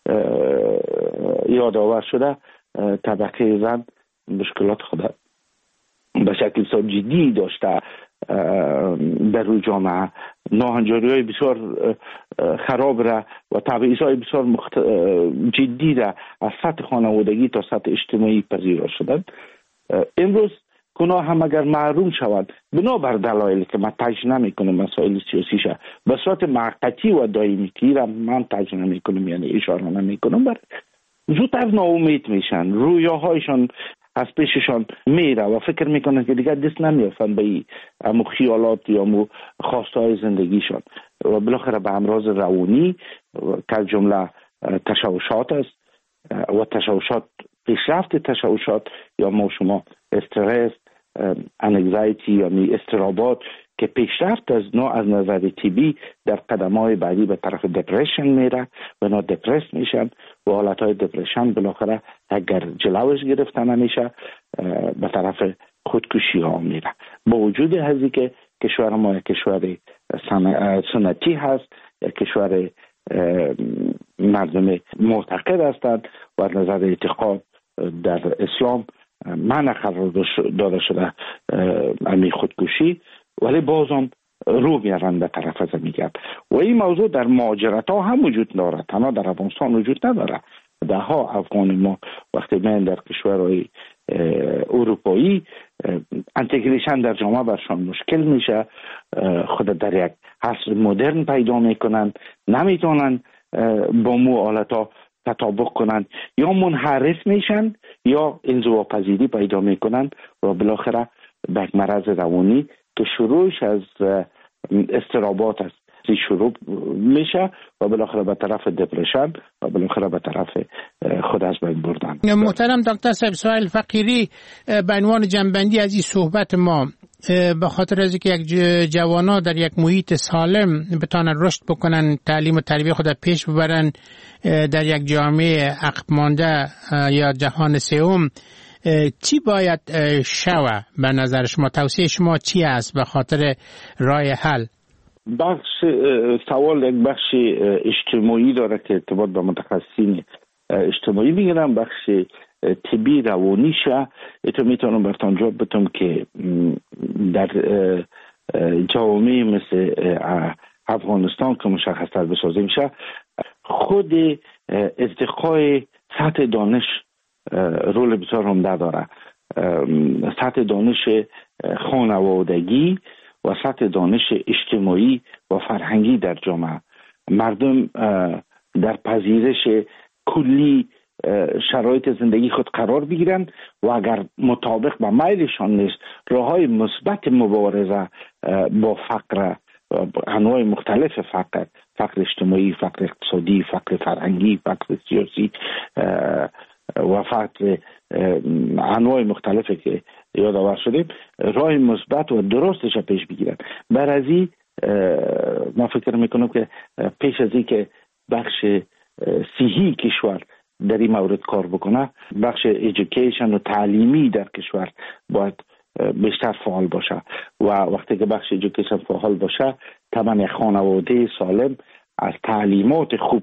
یادآور شده، طبقه زن مشکلات خود به شکل بسیار جدی داشته در روی جامعه، ناهنجاری های بسیار خراب را و تبعیض های بسیار مخت... جدی را از سطح خانوادگی تا سطح اجتماعی پذیرا شدند. امروز گناه هم اگر محروم شود بنابر دلایلی که من تجزیه نمی کنم مسائل سیاسی شه به صورت موقتی و دائمی که را من تجزیه نمی کنم، یعنی اشاره نمی کنم، بر زودتر ناامید میشن، رویاهایشان از پیششان میره و فکر میکنن که دیگه دست نمیافتن به امو خیالات یا امو خواستهای زندگیشان و بالاخره به امراض روانی که جمله تشوشات است و تشوشات پیشرفت تشوشات یا ما شما استرس، انگزایتی یا می استرابات که پیشرفت از نوع از نظر طبی در قدم‌های بعدی به طرف دپرشن میره و اینا دپرس میشن و حالتهای دپرشن بالاخره اگر جلوش گرفته نمیشه به طرف خودکشی ها میره. با وجود هزی که کشور ما یک کشور سنتی هست، یک کشور مردم معتقد هستند و از نظر اعتقاد در اسلام منع قرار داده شده امی خودکشی، ولی بازم رو میارن به طرف از میگرد و این موضوع در مهاجرت ها هم وجود داره، تنها در افغانستان وجود نداره. ده ها افغان ما وقتی من در کشورهای اروپایی انتگریشن در جامعه برشان مشکل میشه، خود در یک عصر مدرن پیدا میکنن، نمیتونن با مو آلتا تطابق کنن، یا منحرف میشن یا انزواپذیری پیدا میکنن و بالاخره به یک مرض روانی که شروعش از استرابات است شروع میشه و بالاخره به طرف دپرشن و بالاخره به طرف خود از بین بردن. محترم دکتر صاحب، سوال فقیری به عنوان جنبندی از این صحبت ما، به خاطر از اینکه یک جوانا در یک محیط سالم بتونن رشد بکنن، تعلیم و تربیت خود پیش ببرن در یک جامعه عقب مانده یا جهان سوم، چی باید شوه به نظر شما؟ توصیه شما چی است به خاطر راه حل؟ بخش سوال یک بخش اجتماعی داره که ارتباط با متخصصین اجتماعی میگیرم، بخش طبی روانیشه. اتو میتونم براتون جواب بدم که در جوامع مثل افغانستان که مشخص‌تر بسازیم میشه، خود ارتقای سطح دانش رول بسیار عمده داره. سطح دانش خانوادگی و سطح دانش اجتماعی و فرهنگی در جامعه، مردم در پذیرش کلی شرایط زندگی خود قرار بگیرن و اگر مطابق با میلشان نیست، راههای مثبت مبارزه با فقر، انواع مختلف فقر، فقر اجتماعی، فقر اقتصادی، فقر فرهنگی، فقر سیاسی و فقر انواع مختلفی که یادآور شدیم، راه مثبت و درستش پیش بگیرن. بر از این ما فکر میکنم که پیش از این که بخش صحی کشور در این مورد کار بکنه، بخش ایژوکیشن و تعلیمی در کشور باید بیشتر فعال باشه و وقتی که بخش ایژوکیشن فعال باشه، طبعا یک خانواده سالم از تعلیمات خوب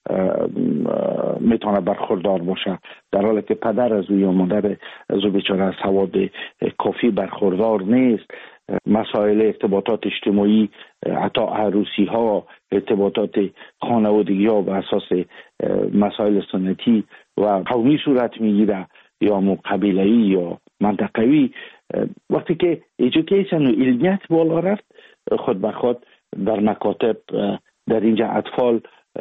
میتونه برخوردار باشه، در حالی که پدر از او یا مادر از او بیچاره از سواد کافی برخوردار نیست. مسائل ارتباطات اجتماعی، حتی عروسی ها، ارتباطات خانوادگی ها به اساس مسائل سنتی و قومی صورت میگیره یا قبیله‌ای یا منطقوی. وقتی که ایژوکیشن و علمیت بالا رفت، خود به خود در مکاتب در اینجا اطفال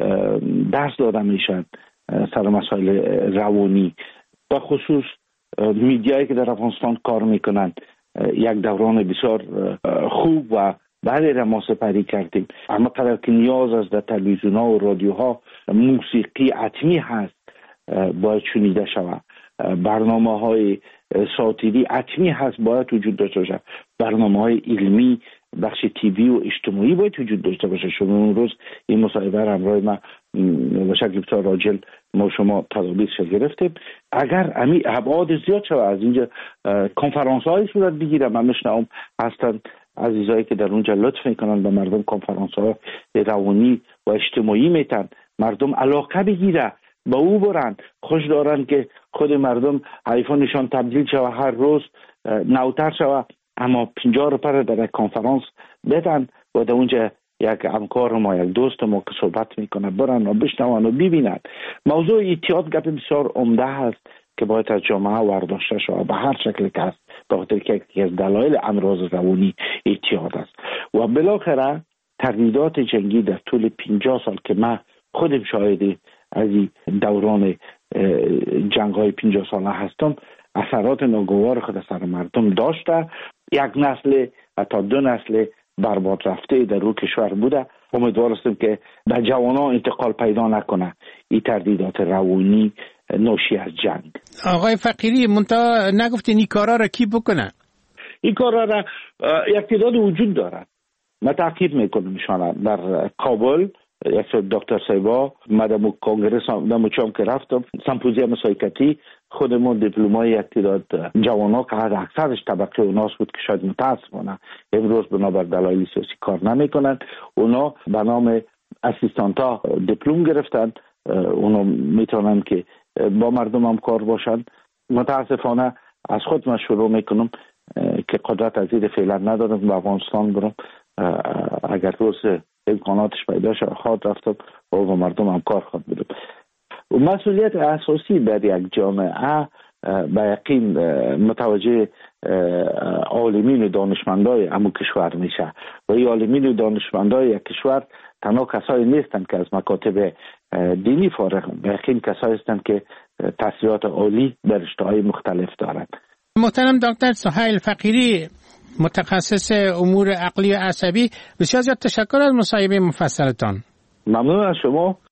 درس داده میشن سر مسائل روانی. به خصوص میدیایی که در افغانستان کار میکنن یک دوران بسیار خوب و بعد را ما سپری کردیم. اما قدر که نیاز است در تلویزیون ها و رادیوها موسیقی حتمی هست باید شنیده شود، برنامه های ساتیری حتمی هست باید وجود داشته باشه، برنامه های علمی، بخش تیوی و اجتماعی باید وجود داشته باشه. شما اون روز این مصاحبه را همراه ما به شکل بسیار راجل ما شما تدابیرش گرفتیم. اگر امی ابعاد زیاد شود از اینجا کنفرانس های صورت بگیره، من میشنم هستن عزیزایی که در اونجا لطف میکنن به مردم کنفرانس ها روانی و اجتماعی میتن، مردم علاقه بگیره با او برن، خوش دارن که خود مردم حیفانشان تبدیل شود، هر روز نوتر شود، اما پنجاه روپره در یک کنفرانس بدن و در اونجا یک همکار ما، یک دوست ما که صحبت میکنه برن و بشنون و ببینن. موضوع اعتیاد گپ بسیار عمده هست که باید از جامعه ورداشته شود به هر شکل که هست، به خاطر که یکی از دلایل امراض روانی اعتیاد است. و بالاخره تردیدات جنگی در طول پنجاه سال که من خودم شاهد از این دوران جنگ های پنجاه ساله هستم، اثرات ناگوار خود سر مردم داشته. یک نسل حتی دو نسل برباد رفته در روی کشور بوده. امیدوار هستم که به جوانان انتقال پیدا نکنه این تردیدات روانی ناشی از جنگ. آقای فقیری، منتها نگفتین این کارا را کی بکنه؟ این کار را یک تعداد وجود دارد. من تعقیب میکنم ایشان در کابل یک دکتر سیبا مدام کنگره نموچام که رفتم سمپوزیوم سایکاتی خودمون دیپلمای یک تعداد جوانا که از اکثرش طبقه اوناس بود که شاید متاسفانه امروز بنابر دلایل سیاسی کار نمیکنند، اونا به نام اسیستانتا دیپلم گرفتن، اونا میتونن که با مردم هم کار باشن. متاسفانه از خود من شروع میکنم که قدرت از این فعلا ندارم به افغانستان برم، اگر روز امکاناتش پیدا شد خواهد رفتم و با مردم هم کار خواهد بدم. مسئولیت اساسی در یک جامعه به یقین متوجه عالمین و دانشمندای امو کشور میشه و این عالمین و دانشمندای یک کشور تنها کسایی نیستند که از مکاتب دینی فارغ، به یقین کسایی هستند که تحصیلات عالی در رشته‌های مختلف دارند. محترم دکتر سهیل فقیری، متخصص امور عقلی و عصبی، بسیار زیاد تشکر از مصاحبه مفصلتان. ممنون از شما.